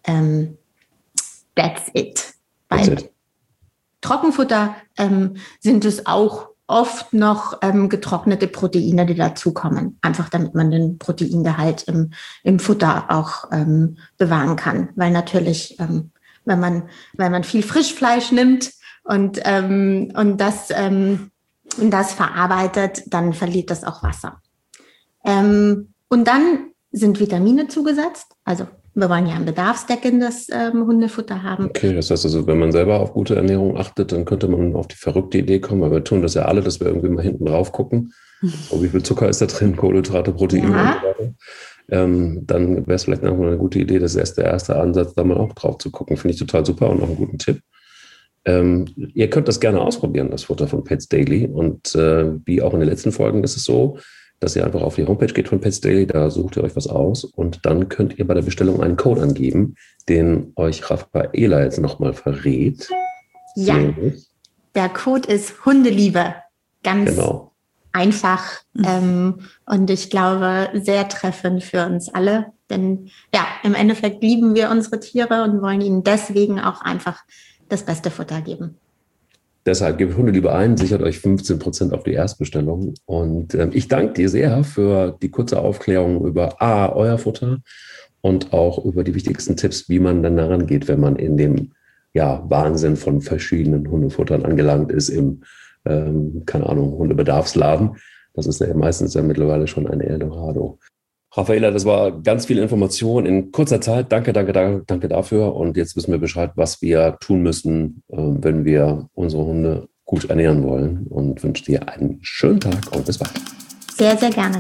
That's it. Bei Trockenfutter sind es auch oft noch getrocknete Proteine, die dazukommen. Einfach damit man den Proteingehalt im Futter auch bewahren kann. Weil natürlich, wenn man viel Frischfleisch nimmt und das verarbeitet, dann verliert das auch Wasser. Und dann sind Vitamine zugesetzt. Also wir wollen ja ein bedarfsdeckendes Hundefutter haben. Okay, das heißt also, wenn man selber auf gute Ernährung achtet, dann könnte man auf die verrückte Idee kommen, weil wir tun das ja alle, dass wir irgendwie mal hinten drauf gucken. Oh, wie viel Zucker ist da drin, Kohlenhydrate, Proteine und so weiter. Dann wäre es vielleicht noch mal eine gute Idee, das ist der erste Ansatz, da mal auch drauf zu gucken. Finde ich total super und noch einen guten Tipp. Ihr könnt das gerne ausprobieren, das Futter von Pets Daily. Und wie auch in den letzten Folgen ist es so, dass ihr einfach auf die Homepage geht von Pets Daily, da sucht ihr euch was aus und dann könnt ihr bei der Bestellung einen Code angeben, den euch Raffaela jetzt nochmal verrät. Ja, der Code ist Hundeliebe. Ganz einfach und ich glaube sehr treffend für uns alle. Denn ja, im Endeffekt lieben wir unsere Tiere und wollen ihnen deswegen auch einfach das beste Futter geben. Deshalb gebt Hundeliebe ein, sichert euch 15% auf die Erstbestellung. Und ich danke dir sehr für die kurze Aufklärung über euer Futter und auch über die wichtigsten Tipps, wie man dann daran geht, wenn man in dem Wahnsinn von verschiedenen Hundefuttern angelangt ist im, keine Ahnung, Hundebedarfsladen. Das ist ja meistens mittlerweile schon ein Eldorado. Raffaela, das war ganz viel Information in kurzer Zeit. Danke dafür. Und jetzt wissen wir Bescheid, was wir tun müssen, wenn wir unsere Hunde gut ernähren wollen. Und wünsche dir einen schönen Tag und bis bald. Sehr, sehr gerne.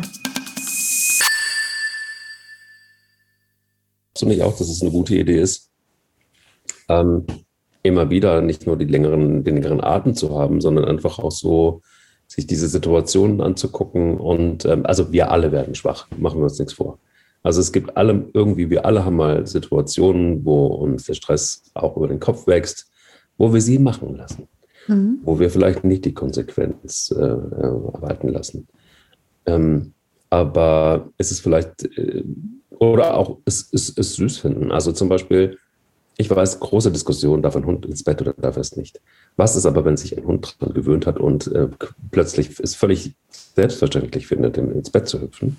Finde ich auch, dass es eine gute Idee ist, immer wieder nicht nur den längeren Atem zu haben, sondern einfach auch so sich diese Situationen anzugucken und also wir alle werden schwach, machen wir uns nichts vor. Also es gibt wir alle haben mal Situationen, wo uns der Stress auch über den Kopf wächst, wo wir sie machen lassen, wo wir vielleicht nicht die Konsequenz erwarten lassen. Aber es ist vielleicht, oder auch es süß finden. Also zum Beispiel, ich weiß, große Diskussion, darf ein Hund ins Bett oder darf er es nicht? Was ist aber, wenn sich ein Hund daran gewöhnt hat und plötzlich es völlig selbstverständlich findet, ins Bett zu hüpfen?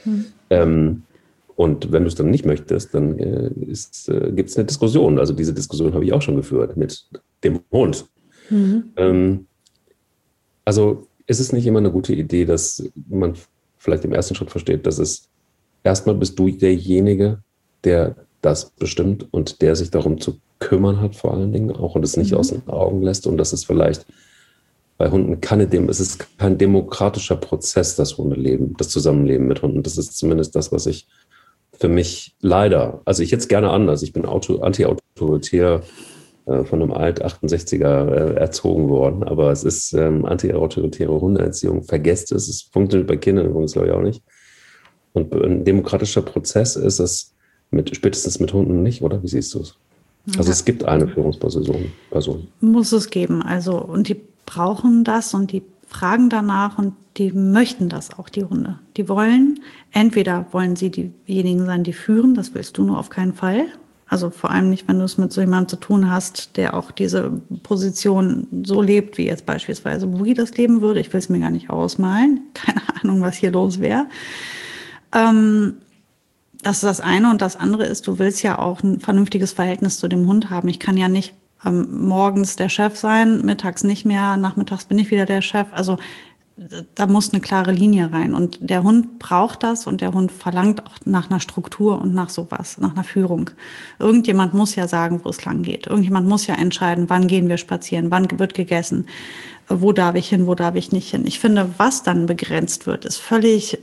Und wenn du es dann nicht möchtest, dann gibt es eine Diskussion. Also diese Diskussion habe ich auch schon geführt mit dem Hund. Also ist es nicht immer eine gute Idee, dass man vielleicht im ersten Schritt versteht, dass es erstmal bist du derjenige, der das bestimmt und der sich darum zu kümmern hat vor allen Dingen auch und es nicht aus den Augen lässt und dass es vielleicht bei Hunden es ist kein demokratischer Prozess, das Hundeleben, das Zusammenleben mit Hunden. Das ist zumindest das, was ich für mich leider, also ich jetzt gerne anders, ich bin anti-autoritär von einem Alt-68er erzogen worden, aber es ist anti-autoritäre Hundeerziehung. Vergesst es, es funktioniert bei Kindern übrigens, glaube ich, auch nicht. Und ein demokratischer Prozess ist es spätestens mit Hunden nicht, oder? Wie siehst du es? Also es gibt eine Führungsperson. Muss es geben, also und die brauchen das und die fragen danach und die möchten das auch, die Hunde. Die wollen, entweder wollen sie diejenigen sein, die führen, das willst du nur auf keinen Fall. Also vor allem nicht, wenn du es mit so jemandem zu tun hast, der auch diese Position so lebt, wie jetzt beispielsweise Boogie das leben würde. Ich will es mir gar nicht ausmalen. Keine Ahnung, was hier los wäre. Das ist das eine. Und das andere ist, du willst ja auch ein vernünftiges Verhältnis zu dem Hund haben. Ich kann ja nicht morgens der Chef sein, mittags nicht mehr, nachmittags bin ich wieder der Chef. Also da muss eine klare Linie rein. Und der Hund braucht das und der Hund verlangt auch nach einer Struktur und nach sowas, nach einer Führung. Irgendjemand muss ja sagen, wo es lang geht. Irgendjemand muss ja entscheiden, wann gehen wir spazieren, wann wird gegessen, wo darf ich hin, wo darf ich nicht hin. Ich finde, was dann begrenzt wird, ist völlig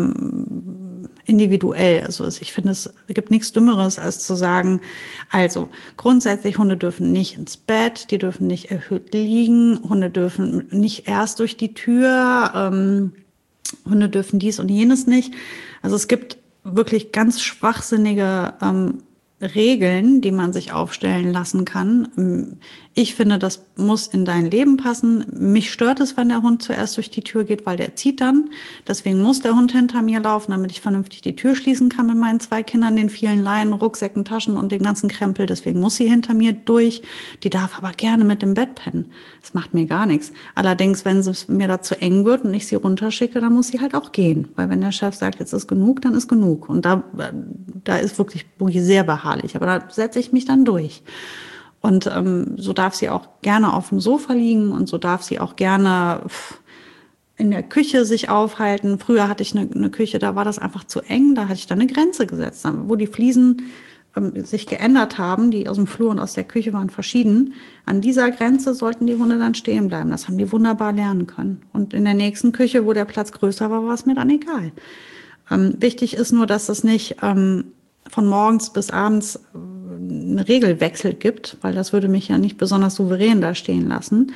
individuell. Also ich finde, es gibt nichts Dümmeres, als zu sagen, also grundsätzlich Hunde dürfen nicht ins Bett, die dürfen nicht erhöht liegen, Hunde dürfen nicht erst durch die Tür, Hunde dürfen dies und jenes nicht. Also es gibt wirklich ganz schwachsinnige Regeln, die man sich aufstellen lassen kann. Ich finde, das muss in dein Leben passen. Mich stört es, wenn der Hund zuerst durch die Tür geht, weil der zieht dann. Deswegen muss der Hund hinter mir laufen, damit ich vernünftig die Tür schließen kann mit meinen 2 Kindern, den vielen Leinen, Rucksäcken, Taschen und den ganzen Krempel. Deswegen muss sie hinter mir durch. Die darf aber gerne mit dem Bett pennen. Das macht mir gar nichts. Allerdings, wenn es mir da zu eng wird und ich sie runterschicke, dann muss sie halt auch gehen. Weil wenn der Chef sagt, jetzt ist genug, dann ist genug. Und da ist wirklich Boogie sehr beharrlich. Aber da setze ich mich dann durch. Und so darf sie auch gerne auf dem Sofa liegen und so darf sie auch gerne in der Küche sich aufhalten. Früher hatte ich eine Küche, da war das einfach zu eng, da hatte ich dann eine Grenze gesetzt. Wo die Fliesen sich geändert haben, die aus dem Flur und aus der Küche waren verschieden, an dieser Grenze sollten die Hunde dann stehen bleiben. Das haben die wunderbar lernen können. Und in der nächsten Küche, wo der Platz größer war, war es mir dann egal. Wichtig ist nur, dass es nicht von morgens bis abends einen Regelwechsel gibt, weil das würde mich ja nicht besonders souverän da stehen lassen.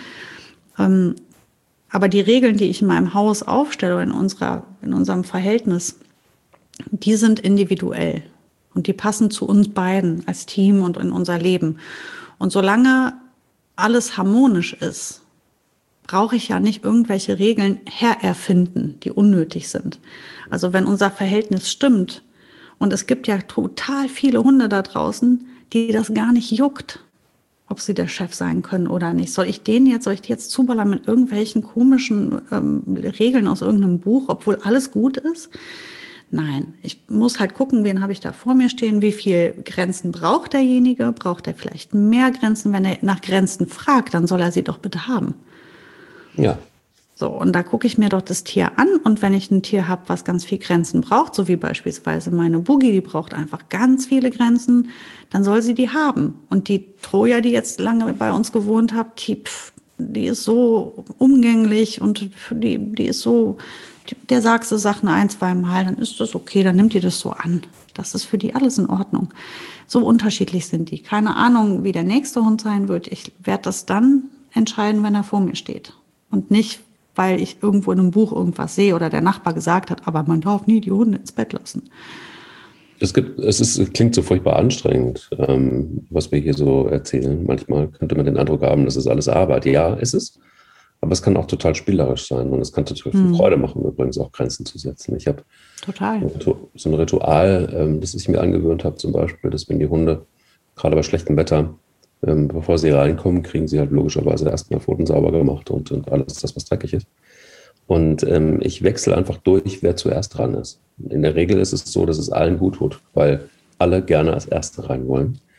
Aber die Regeln, die ich in meinem Haus aufstelle, in unserem Verhältnis, die sind individuell und die passen zu uns beiden als Team und in unser Leben. Und solange alles harmonisch ist, brauche ich ja nicht irgendwelche Regeln hererfinden, die unnötig sind. Also wenn unser Verhältnis stimmt, und es gibt ja total viele Hunde da draußen, die das gar nicht juckt, ob sie der Chef sein können oder nicht. Soll ich die jetzt zuballern mit irgendwelchen komischen Regeln aus irgendeinem Buch, obwohl alles gut ist? Nein, ich muss halt gucken, wen habe ich da vor mir stehen, wie viel Grenzen braucht derjenige, braucht er vielleicht mehr Grenzen? Wenn er nach Grenzen fragt, dann soll er sie doch bitte haben. Ja. So, und da gucke ich mir doch das Tier an und wenn ich ein Tier habe, was ganz viel Grenzen braucht, so wie beispielsweise meine Boogie, die braucht einfach ganz viele Grenzen, dann soll sie die haben. Und die Troja, die jetzt lange bei uns gewohnt hat, die ist so umgänglich und die ist so, der sagst du Sachen 1-2 Mal, dann ist das okay, dann nimmt die das so an. Das ist für die alles in Ordnung. So unterschiedlich sind die. Keine Ahnung, wie der nächste Hund sein wird. Ich werde das dann entscheiden, wenn er vor mir steht. Und nicht, weil ich irgendwo in einem Buch irgendwas sehe oder der Nachbar gesagt hat, aber man darf nie die Hunde ins Bett lassen. Es klingt so furchtbar anstrengend, was wir hier so erzählen. Manchmal könnte man den Eindruck haben, das ist alles Arbeit. Ja, ist es. Aber es kann auch total spielerisch sein und es kann total viel Freude machen, übrigens auch Grenzen zu setzen. Ich habe so ein Ritual, das ich mir angewöhnt habe, zum Beispiel, dass wenn die Hunde, gerade bei schlechtem Wetter, bevor sie reinkommen, kriegen sie halt logischerweise erstmal Pfoten sauber gemacht und alles das, was dreckig ist. Und ich wechsle einfach durch, wer zuerst dran ist. In der Regel ist es so, dass es allen gut tut, weil alle gerne als Erste rein wollen.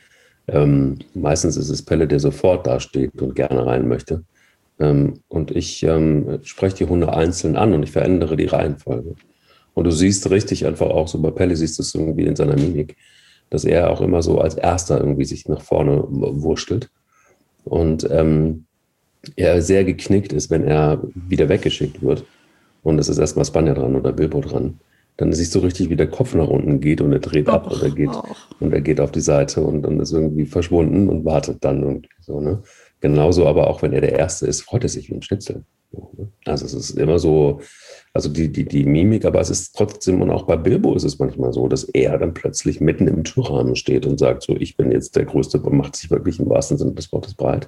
Meistens ist es Pelle, der sofort dasteht und gerne rein möchte. Und ich spreche die Hunde einzeln an und ich verändere die Reihenfolge. Und du siehst richtig einfach auch, so bei Pelle siehst du es irgendwie in seiner Mimik, dass er auch immer so als Erster irgendwie sich nach vorne wurschtelt. Und er sehr geknickt ist, wenn er wieder weggeschickt wird. Und es ist erstmal Spanja dran oder Bilbo dran. Dann siehst du richtig, wie der Kopf nach unten geht und er dreht ab und er geht auf die Seite und dann ist irgendwie verschwunden und wartet dann irgendwie so, ne? Genauso aber auch, wenn er der Erste ist, freut er sich wie ein Schnitzel. Also es ist immer so, also die Mimik, aber es ist trotzdem, und auch bei Bilbo ist es manchmal so, dass er dann plötzlich mitten im Türrahmen steht und sagt so, ich bin jetzt der Größte und macht sich wirklich im wahrsten Sinne des Wortes breit.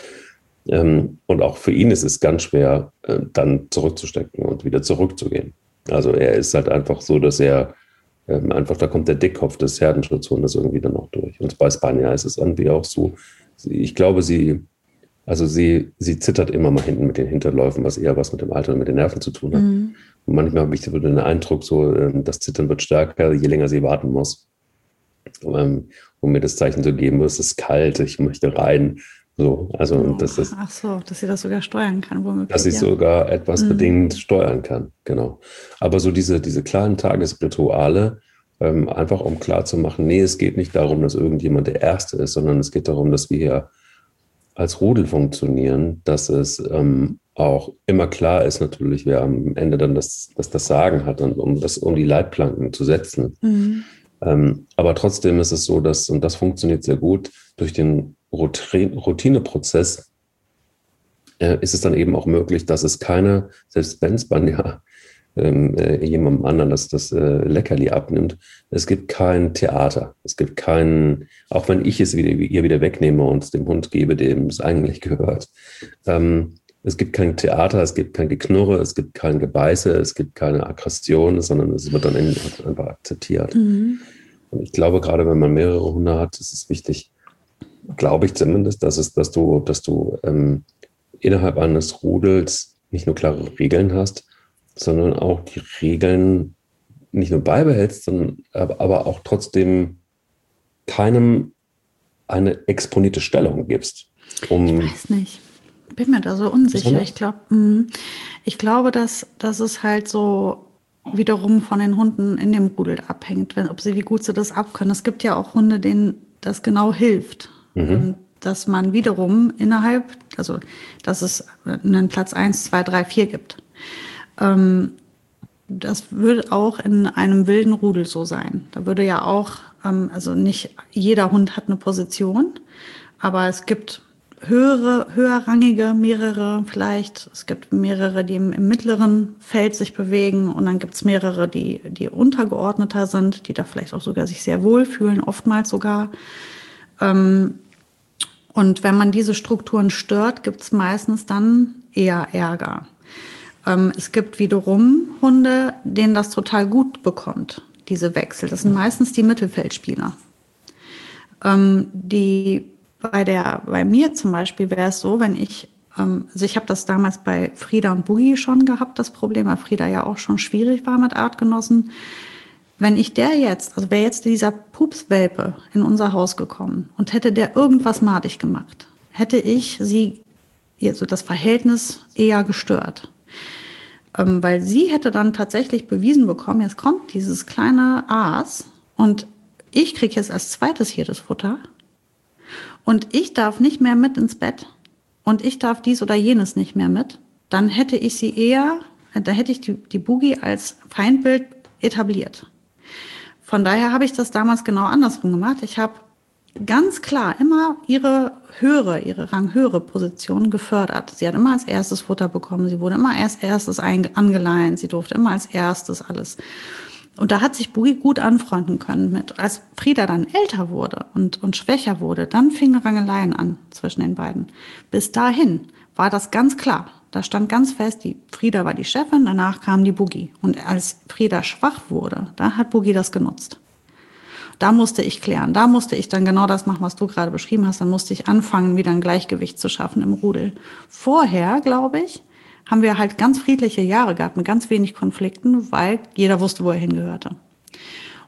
Und auch für ihn ist es ganz schwer, dann zurückzustecken und wieder zurückzugehen. Also er ist halt einfach so, dass er einfach, da kommt der Dickkopf des Herdenschutzhundes irgendwie dann auch durch. Und bei Spanja ist es irgendwie auch so, ich glaube, sie zittert immer mal hinten mit den Hinterläufen, was eher was mit dem Alter und mit den Nerven zu tun hat. Und manchmal habe ich so den Eindruck, so, das Zittern wird stärker, je länger sie warten muss, um mir das Zeichen zu geben, es ist kalt, ich möchte rein. So, also das ist, ach so, dass sie das sogar steuern kann, womöglich. Dass ich sogar etwas bedingt steuern kann, genau. Aber so diese kleinen Tagesrituale, einfach um klarzumachen, nee, es geht nicht darum, dass irgendjemand der Erste ist, sondern es geht darum, dass wir hier als Rudel funktionieren, dass es auch immer klar ist natürlich, wer am Ende dann das Sagen hat, und um die Leitplanken zu setzen. Aber trotzdem ist es so, dass, und das funktioniert sehr gut, durch den Routineprozess ist es dann eben auch möglich, dass es keine, selbst wenn Spanja jemandem anderen das Leckerli abnimmt, es gibt kein Theater, es gibt kein, auch wenn ich es ihr wieder wegnehme und es dem Hund gebe, dem es eigentlich gehört, es gibt kein Theater, es gibt kein Geknurre, es gibt kein Gebeiße, es gibt keine Aggression, sondern es wird dann einfach akzeptiert. Und ich glaube, gerade wenn man mehrere Hunde hat, ist es wichtig, glaube ich zumindest, dass du innerhalb eines Rudels nicht nur klare Regeln hast, sondern auch die Regeln nicht nur beibehältst, sondern aber auch trotzdem keinem eine exponierte Stellung gibst. Ich weiß nicht. Bin mir da so unsicher. Ich glaube, dass es halt so wiederum von den Hunden in dem Rudel abhängt, wie gut sie das abkönnen. Es gibt ja auch Hunde, denen das genau hilft. Dass man wiederum dass es einen Platz 1, 2, 3, 4 gibt. Das würde auch in einem wilden Rudel so sein. Da würde ja auch, also nicht jeder Hund hat eine Position, aber es gibt höherrangige, mehrere vielleicht. Es gibt mehrere, die im mittleren Feld sich bewegen, und dann gibt es mehrere, die untergeordneter sind, die da vielleicht auch sogar sich sehr wohlfühlen, oftmals sogar. Und wenn man diese Strukturen stört, gibt es meistens dann eher Ärger. Es gibt wiederum Hunde, denen das total gut bekommt, diese Wechsel. Das sind meistens die Mittelfeldspieler. Bei mir zum Beispiel wäre es so, wenn ich habe das damals bei Frieda und Boogie schon gehabt, das Problem, weil Frieda ja auch schon schwierig war mit Artgenossen. Wenn ich wäre jetzt dieser Pupswelpe in unser Haus gekommen und hätte der irgendwas madig gemacht, hätte ich das Verhältnis eher gestört. Weil sie hätte dann tatsächlich bewiesen bekommen, jetzt kommt dieses kleine Aas und ich kriege jetzt als zweites hier das Futter und ich darf nicht mehr mit ins Bett und ich darf dies oder jenes nicht mehr mit, dann hätte ich die Boogie als Feindbild etabliert. Von daher habe ich das damals genau andersrum gemacht. Ich habe ganz klar immer ihre ranghöhere Position gefördert. Sie hat immer als erstes Futter bekommen, sie wurde immer als erstes angeleint, sie durfte immer als erstes alles. Und da hat sich Boogie gut anfreunden können mit. Als Frieda dann älter wurde und schwächer wurde, dann fingen Rangeleien an zwischen den beiden. Bis dahin war das ganz klar. Da stand ganz fest, die Frieda war die Chefin, danach kam die Boogie. Und als Frieda schwach wurde, da hat Boogie das genutzt. Da musste ich klären, da musste ich dann genau das machen, was du gerade beschrieben hast. Dann musste ich anfangen, wieder ein Gleichgewicht zu schaffen im Rudel. Vorher, glaube ich, haben wir halt ganz friedliche Jahre gehabt mit ganz wenig Konflikten, weil jeder wusste, wo er hingehörte.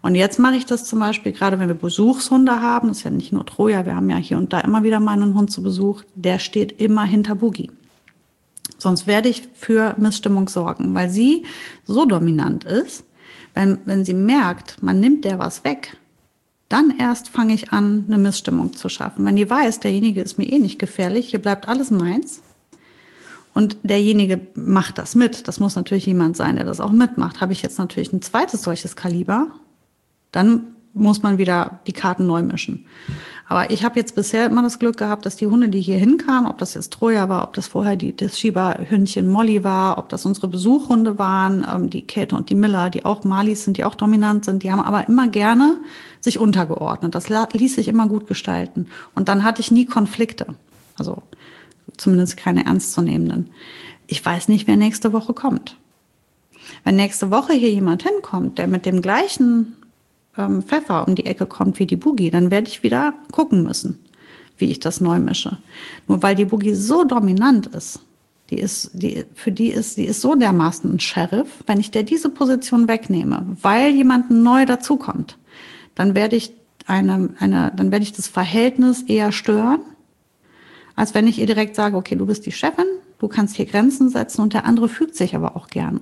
Und jetzt mache ich das zum Beispiel, gerade wenn wir Besuchshunde haben, das ist ja nicht nur Troja, wir haben ja hier und da immer wieder mal einen Hund zu Besuch, der steht immer hinter Boogie. Sonst werde ich für Missstimmung sorgen, weil sie so dominant ist, wenn sie merkt, man nimmt der was weg, dann erst fange ich an, eine Missstimmung zu schaffen. Wenn die weiß, derjenige ist mir eh nicht gefährlich, hier bleibt alles meins und derjenige macht das mit, das muss natürlich jemand sein, der das auch mitmacht. Habe ich jetzt natürlich ein zweites solches Kaliber, dann muss man wieder die Karten neu mischen. Aber ich habe jetzt bisher immer das Glück gehabt, dass die Hunde, die hier hinkamen, ob das jetzt Troja war, ob das vorher das Shiba-Hündchen Molly war, ob das unsere Besuchhunde waren, die Käthe und die Miller, die auch Malis sind, die auch dominant sind, die haben aber immer gerne sich untergeordnet. Das ließ sich immer gut gestalten. Und dann hatte ich nie Konflikte. Also zumindest keine ernstzunehmenden. Ich weiß nicht, wer nächste Woche kommt. Wenn nächste Woche hier jemand hinkommt, der mit dem gleichen Pfeffer um die Ecke kommt wie die Boogie, dann werde ich wieder gucken müssen, wie ich das neu mische. Nur weil die Boogie so dominant ist, die ist so dermaßen ein Sheriff, wenn ich der diese Position wegnehme, weil jemand neu dazukommt, dann werde ich dann werde ich das Verhältnis eher stören, als wenn ich ihr direkt sage, okay, du bist die Chefin, du kannst hier Grenzen setzen und der andere fügt sich aber auch gerne.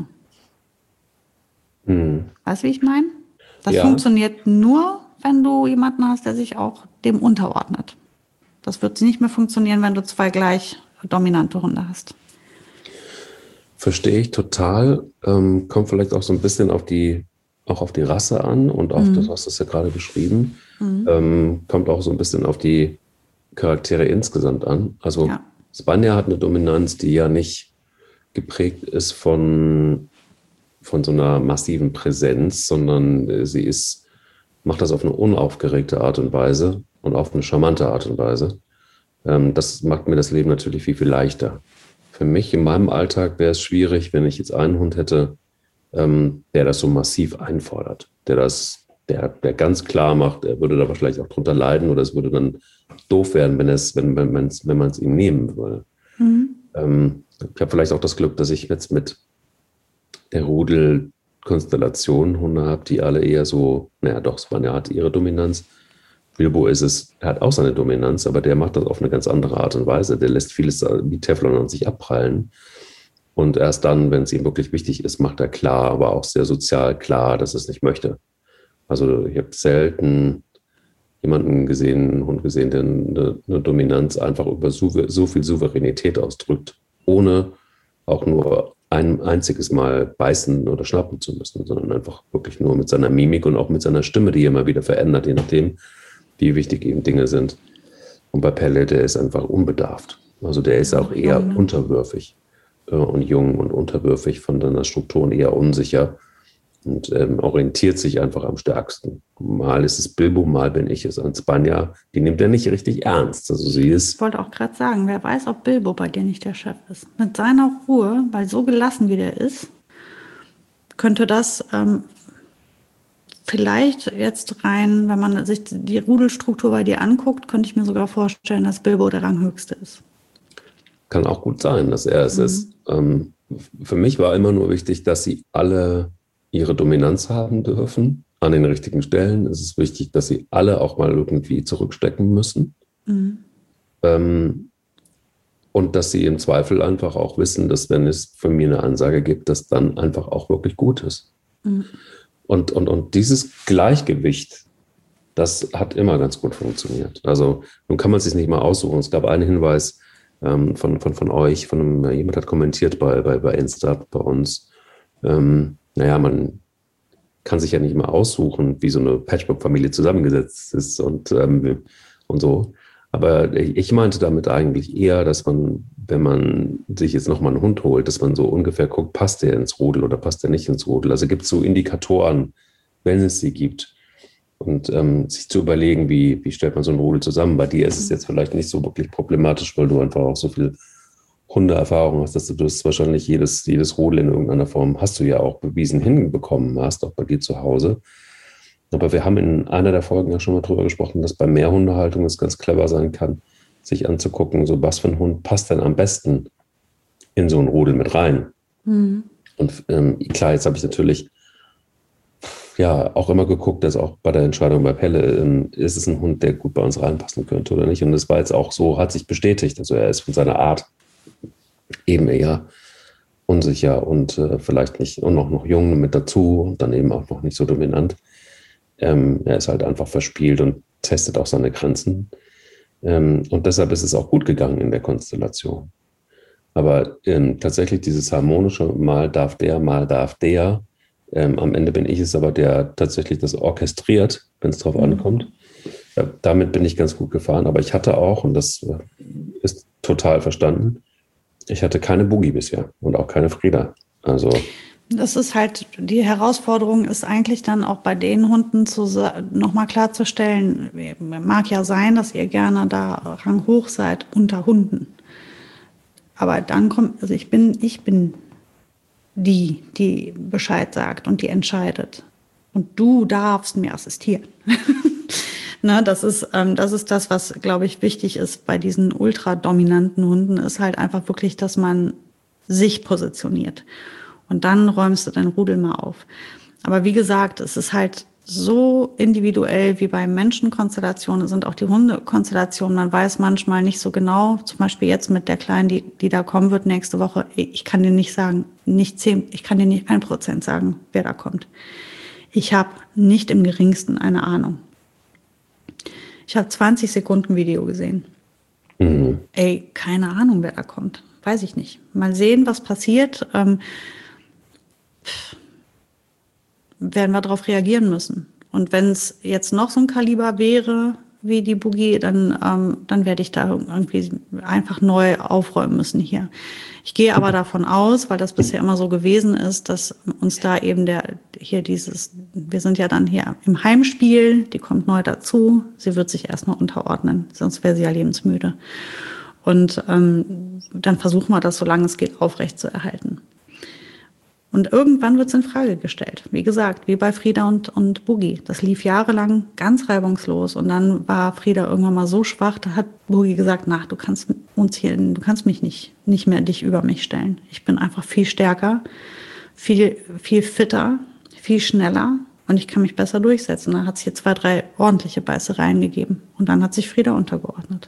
Weißt du, wie ich meine? Das funktioniert nur, wenn du jemanden hast, der sich auch dem unterordnet. Das wird nicht mehr funktionieren, wenn du zwei gleich dominante Hunde hast. Verstehe ich total. Kommt vielleicht auch so ein bisschen auf die Rasse an und auf das, was du ja gerade beschrieben. Kommt auch so ein bisschen auf die Charaktere insgesamt an. Also Spanier hat eine Dominanz, die ja nicht geprägt ist von so einer massiven Präsenz, sondern sie macht das auf eine unaufgeregte Art und Weise und auf eine charmante Art und Weise. Das macht mir das Leben natürlich viel, viel leichter. Für mich in meinem Alltag wäre es schwierig, wenn ich jetzt einen Hund hätte, der das so massiv einfordert, der ganz klar macht, er würde da wahrscheinlich auch drunter leiden oder es würde dann doof werden, wenn man es ihm nehmen würde. Ich habe vielleicht auch das Glück, dass ich jetzt mit der Rudelkonstellation Hunde habe, die alle eher so, Spanier hat ihre Dominanz. Bilbo er hat auch seine Dominanz, aber der macht das auf eine ganz andere Art und Weise. Der lässt vieles wie Teflon an sich abprallen. Und erst dann, wenn es ihm wirklich wichtig ist, macht er klar, aber auch sehr sozial klar, dass er es nicht möchte. Also ich habe selten einen Hund gesehen, der eine Dominanz einfach über so viel Souveränität ausdrückt, ohne auch nur ein einziges Mal beißen oder schnappen zu müssen, sondern einfach wirklich nur mit seiner Mimik und auch mit seiner Stimme, die immer wieder verändert, je nachdem, wie wichtig eben Dinge sind. Und bei Pelle, der ist einfach unbedarft. Also der ist auch eher unterwürfig und jung und unterwürfig von seiner Struktur und eher unsicher und orientiert sich einfach am stärksten. Mal ist es Bilbo, mal bin ich es. Und Spanier, die nimmt er nicht richtig ernst. Also sie ist. Ich wollte auch gerade sagen, wer weiß, ob Bilbo bei dir nicht der Chef ist. Mit seiner Ruhe, weil so gelassen wie der ist, könnte das vielleicht jetzt rein, wenn man sich die Rudelstruktur bei dir anguckt, könnte ich mir sogar vorstellen, dass Bilbo der Ranghöchste ist. Kann auch gut sein, dass er es ist. Für mich war immer nur wichtig, dass sie alle ihre Dominanz haben dürfen an den richtigen Stellen. Es ist wichtig, dass sie alle auch mal irgendwie zurückstecken müssen. Und dass sie im Zweifel einfach auch wissen, dass wenn es von mir eine Ansage gibt, dass dann einfach auch wirklich gut ist. Und dieses Gleichgewicht, das hat immer ganz gut funktioniert. Also nun kann man es sich nicht mal aussuchen. Es gab einen Hinweis von euch, jemand hat kommentiert bei Insta bei uns, man kann sich ja nicht mal aussuchen, wie so eine Patchwork-Familie zusammengesetzt ist und so. Aber ich meinte damit eigentlich eher, dass man, wenn man sich jetzt nochmal einen Hund holt, dass man so ungefähr guckt, passt der ins Rudel oder passt der nicht ins Rudel. Also gibt es so Indikatoren, wenn es sie gibt. Und sich zu überlegen, wie stellt man so ein Rudel zusammen. Bei dir ist es jetzt vielleicht nicht so wirklich problematisch, weil du einfach auch so viel Hundeerfahrung hast, dass du das wahrscheinlich jedes Rudel in irgendeiner Form hast du ja auch bewiesen hinbekommen hast, auch bei dir zu Hause. Aber wir haben in einer der Folgen ja schon mal drüber gesprochen, dass bei Mehrhundehaltung es ganz clever sein kann, sich anzugucken, so was für ein Hund passt denn am besten in so ein Rudel mit rein. Und klar, jetzt habe ich natürlich ja auch immer geguckt, dass auch bei der Entscheidung bei Pelle, ist es ein Hund, der gut bei uns reinpassen könnte oder nicht. Und das war jetzt auch so, hat sich bestätigt. Also er ist von seiner Art eben eher unsicher und vielleicht nicht, und noch jung mit dazu und dann eben auch noch nicht so dominant. Er ist halt einfach verspielt und testet auch seine Grenzen. Und deshalb ist es auch gut gegangen in der Konstellation. Aber tatsächlich dieses harmonische, mal darf der, am Ende bin ich es aber, der tatsächlich das orchestriert, wenn es drauf ankommt. Ja, damit bin ich ganz gut gefahren. Aber ich hatte auch, und das ist total verstanden, ich hatte keine Boogie bisher und auch keine Frieda. Also das ist halt, die Herausforderung ist eigentlich dann auch bei den Hunden nochmal klarzustellen, mag ja sein, dass ihr gerne da ranghoch seid unter Hunden. Aber dann kommt, also ich bin die Bescheid sagt und die entscheidet. Und du darfst mir assistieren. Ne, das ist das, was, glaube ich, wichtig ist bei diesen ultradominanten Hunden, ist halt einfach wirklich, dass man sich positioniert. Und dann räumst du dein Rudel mal auf. Aber wie gesagt, es ist halt so individuell wie bei Menschenkonstellationen sind auch die Hundekonstellationen. Man weiß manchmal nicht so genau, zum Beispiel jetzt mit der Kleinen, die da kommen wird nächste Woche. Ich kann dir nicht sagen, ich kann dir nicht 1% sagen, wer da kommt. Ich habe nicht im geringsten eine Ahnung. Ich habe 20 Sekunden Video gesehen. Ey, keine Ahnung, wer da kommt. Weiß ich nicht. Mal sehen, was passiert. Werden wir darauf reagieren müssen. Und wenn es jetzt noch so ein Kaliber wäre wie die Boogie, dann werde ich da irgendwie einfach neu aufräumen müssen hier. Ich gehe aber davon aus, weil das bisher immer so gewesen ist, dass uns da eben wir sind ja dann hier im Heimspiel, die kommt neu dazu, sie wird sich erstmal unterordnen, sonst wäre sie ja lebensmüde. Und dann versuchen wir das, solange es geht, aufrecht zu erhalten. Und irgendwann wird es in Frage gestellt. Wie gesagt, wie bei Frieda und Boogie. Das lief jahrelang ganz reibungslos. Und dann war Frieda irgendwann mal so schwach, da hat Boogie gesagt, du kannst mich nicht mehr dich über mich stellen. Ich bin einfach viel stärker, viel fitter, viel schneller und ich kann mich besser durchsetzen. Dann hat es hier 2, 3 ordentliche Beißereien gegeben. Und dann hat sich Frieda untergeordnet.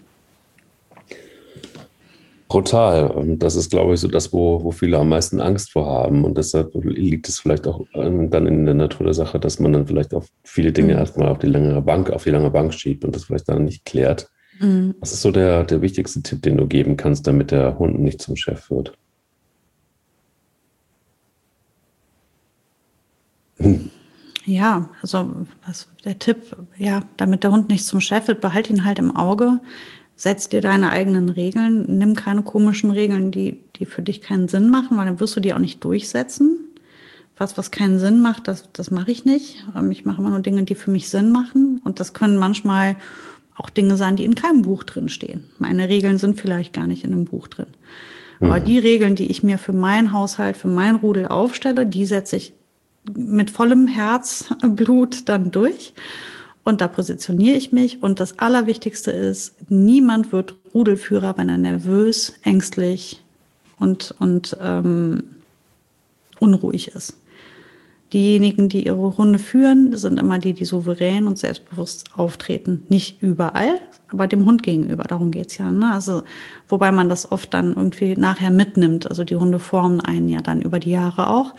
Brutal. Und das ist, glaube ich, so das, wo viele am meisten Angst vor haben. Und deshalb liegt es vielleicht auch dann in der Natur der Sache, dass man dann vielleicht auch viele Dinge erstmal auf die lange Bank schiebt und das vielleicht dann nicht klärt. Was ist so der wichtigste Tipp, den du geben kannst, damit der Hund nicht zum Chef wird? Ja, also der Tipp, ja, damit der Hund nicht zum Chef wird, behalte ihn halt im Auge. Setz dir deine eigenen Regeln, nimm keine komischen Regeln, die für dich keinen Sinn machen, weil dann wirst du die auch nicht durchsetzen. Was keinen Sinn macht, das mache ich nicht. Ich mache immer nur Dinge, die für mich Sinn machen. Und das können manchmal auch Dinge sein, die in keinem Buch drin stehen. Meine Regeln sind vielleicht gar nicht in einem Buch drin. Aber die Regeln, die ich mir für meinen Haushalt, für mein Rudel aufstelle, die setze ich mit vollem Herzblut dann durch. Und da positioniere ich mich. Und das Allerwichtigste ist, niemand wird Rudelführer, wenn er nervös, ängstlich und unruhig ist. Diejenigen, die ihre Hunde führen, sind immer die souverän und selbstbewusst auftreten. Nicht überall, aber dem Hund gegenüber. Darum geht's ja. Ne? Also, wobei man das oft dann irgendwie nachher mitnimmt. Also die Hunde formen einen ja dann über die Jahre auch.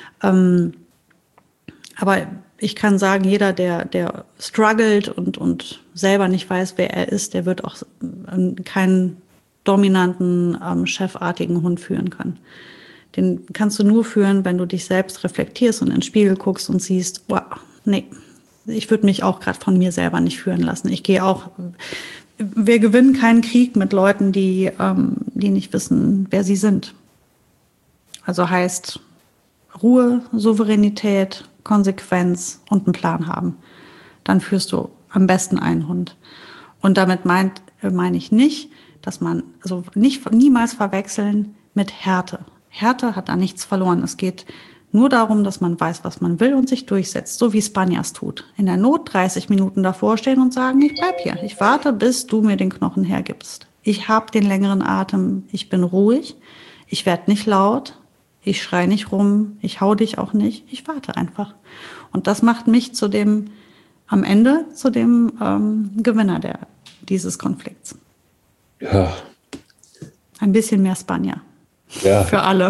Aber ich kann sagen, jeder, der struggelt und selber nicht weiß, wer er ist, der wird auch keinen dominanten, chefartigen Hund führen können. Den kannst du nur führen, wenn du dich selbst reflektierst und in den Spiegel guckst und siehst, wow, nee, ich würde mich auch gerade von mir selber nicht führen lassen. Wir gewinnen keinen Krieg mit Leuten, die nicht wissen, wer sie sind. Also heißt Ruhe, Souveränität, Konsequenz und einen Plan haben. Dann führst du am besten einen Hund. Und damit meine ich nicht, dass man, also niemals verwechseln mit Härte. Härte hat da nichts verloren. Es geht nur darum, dass man weiß, was man will und sich durchsetzt, so wie Spanias tut. In der Not 30 Minuten davor stehen und sagen, ich bleib hier. Ich warte, bis du mir den Knochen hergibst. Ich habe den längeren Atem. Ich bin ruhig. Ich werde nicht laut. Ich schreie nicht rum, ich hau dich auch nicht, ich warte einfach. Und das macht mich am Ende zu dem Gewinner dieses Konflikts. Ja. Ein bisschen mehr Spanier. Ja. Für alle.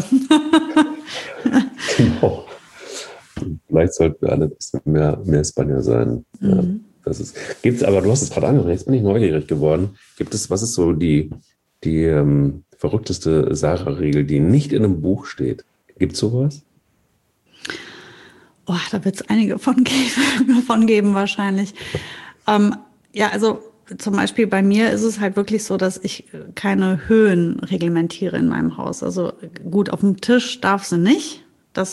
Genau. Vielleicht sollten wir alle ein bisschen mehr Spanier sein. Mhm. Ja, gibt's, aber du hast es gerade angesprochen, jetzt bin ich neugierig geworden. Was ist so die verrückteste Sarah-Regel, die nicht in einem Buch steht? Gibt es sowas? Oh, da wird es einige von geben wahrscheinlich. Ja, also zum Beispiel bei mir ist es halt wirklich so, dass ich keine Höhen reglementiere in meinem Haus. Also gut, auf dem Tisch darf sie nicht,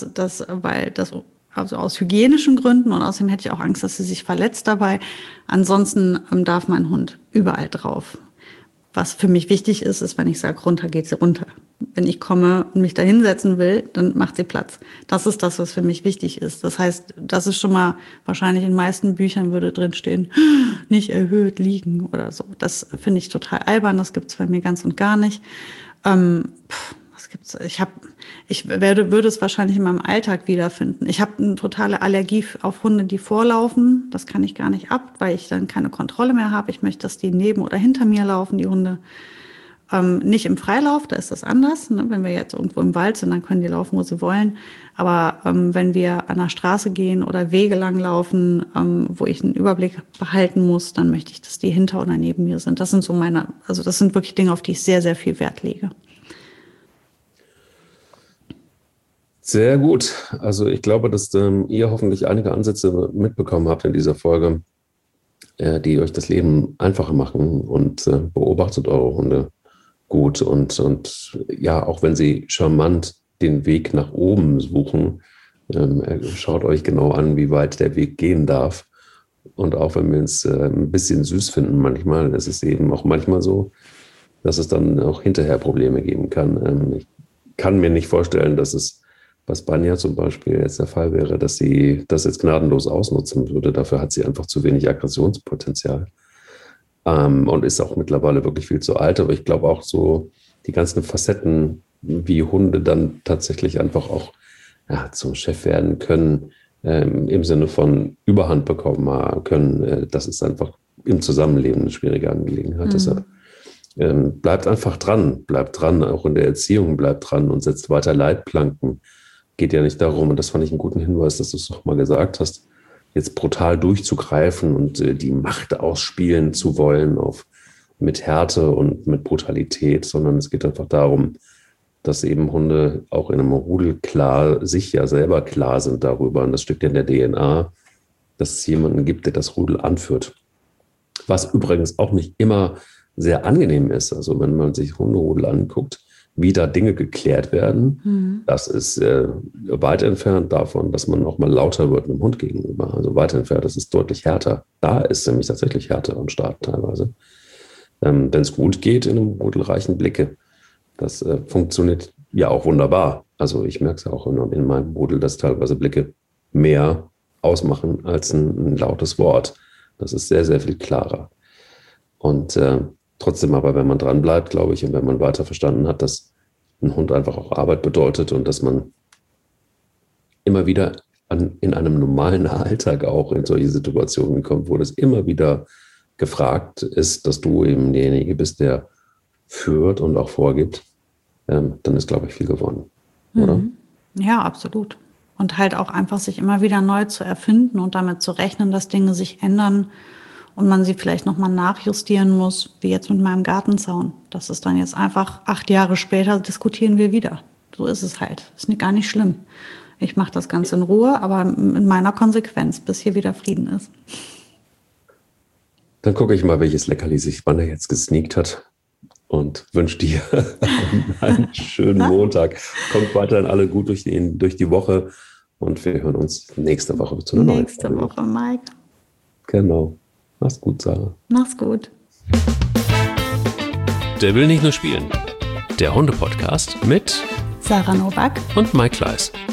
also aus hygienischen Gründen, und außerdem hätte ich auch Angst, dass sie sich verletzt dabei. Ansonsten darf mein Hund überall drauf. Was für mich wichtig ist, wenn ich sage, runter, geht sie runter. Wenn ich komme und mich da hinsetzen will, dann macht sie Platz. Das ist das, was für mich wichtig ist. Das heißt, das ist schon mal, wahrscheinlich in den meisten Büchern würde drinstehen, nicht erhöht liegen oder so. Das finde ich total albern, das gibt's bei mir ganz und gar nicht. Was gibt's? Ich würde es wahrscheinlich in meinem Alltag wiederfinden. Ich habe eine totale Allergie auf Hunde, die vorlaufen. Das kann ich gar nicht ab, weil ich dann keine Kontrolle mehr habe. Ich möchte, dass die neben oder hinter mir laufen, die Hunde. Nicht im Freilauf, da ist das anders. Ne? Wenn wir jetzt irgendwo im Wald sind, dann können die laufen, wo sie wollen. Aber wenn wir an der Straße gehen oder Wege lang laufen, wo ich einen Überblick behalten muss, dann möchte ich, dass die hinter oder neben mir sind. Das sind das sind wirklich Dinge, auf die ich sehr, sehr viel Wert lege. Sehr gut. Also ich glaube, dass ihr hoffentlich einige Ansätze mitbekommen habt in dieser Folge, die euch das Leben einfacher machen, und beobachtet eure Hunde gut und ja, auch wenn sie charmant den Weg nach oben suchen, schaut euch genau an, wie weit der Weg gehen darf. Und auch wenn wir es ein bisschen süß finden manchmal, ist es eben auch manchmal so, dass es dann auch hinterher Probleme geben kann. Ich kann mir nicht vorstellen, dass es bei Spanja zum Beispiel jetzt der Fall wäre, dass sie das jetzt gnadenlos ausnutzen würde. Dafür hat sie einfach zu wenig Aggressionspotenzial. Und ist auch mittlerweile wirklich viel zu alt. Aber ich glaube auch so die ganzen Facetten, wie Hunde dann tatsächlich einfach auch zum Chef werden können, im Sinne von Überhand bekommen können, das ist einfach im Zusammenleben eine schwierige Angelegenheit. Mhm. Deshalb bleibt einfach dran, auch in der Erziehung bleibt dran und setzt weiter Leitplanken. Geht ja nicht darum, und das fand ich einen guten Hinweis, dass du es noch mal gesagt hast, jetzt brutal durchzugreifen und die Macht ausspielen zu wollen mit Härte und mit Brutalität, sondern es geht einfach darum, dass eben Hunde auch in einem Rudel sich ja selber klar sind darüber, und das steckt ja in der DNA, dass es jemanden gibt, der das Rudel anführt. Was übrigens auch nicht immer sehr angenehm ist. Also wenn man sich Hunderudel anguckt, wie da Dinge geklärt werden, das ist weit entfernt davon, dass man auch mal lauter wird einem Hund gegenüber. Also weit entfernt, das ist deutlich härter. Da ist nämlich tatsächlich Härte am Start teilweise. Wenn es gut geht in einem Rudel, reichen Blicke. Das funktioniert ja auch wunderbar. Also ich merke es ja auch in meinem Rudel, dass teilweise Blicke mehr ausmachen als ein lautes Wort. Das ist sehr, sehr viel klarer. Und trotzdem aber, wenn man dran bleibt, glaube ich, und wenn man weiter verstanden hat, dass ein Hund einfach auch Arbeit bedeutet und dass man immer wieder in einem normalen Alltag auch in solche Situationen kommt, wo das immer wieder gefragt ist, dass du eben derjenige bist, der führt und auch vorgibt, dann ist, glaube ich, viel gewonnen, oder? Ja, absolut. Und halt auch einfach sich immer wieder neu zu erfinden und damit zu rechnen, dass Dinge sich ändern und man sie vielleicht nochmal nachjustieren muss, wie jetzt mit meinem Gartenzaun. Das ist dann jetzt einfach 8 Jahre später, diskutieren wir wieder. So ist es halt. Ist gar nicht schlimm. Ich mache das Ganze in Ruhe, aber in meiner Konsequenz, bis hier wieder Frieden ist. Dann gucke ich mal, welches Leckerli sich Spanja jetzt gesneakt hat und wünsche dir einen schönen Montag. Kommt weiterhin alle gut durch die Woche und wir hören uns nächste Woche zu einer neuen Folge. Nächste Woche, Mike. Genau. Mach's gut, Sarah. Mach's gut. Der will nicht nur spielen. Der Hunde-Podcast mit Sarah Novak und Mike Kleiss.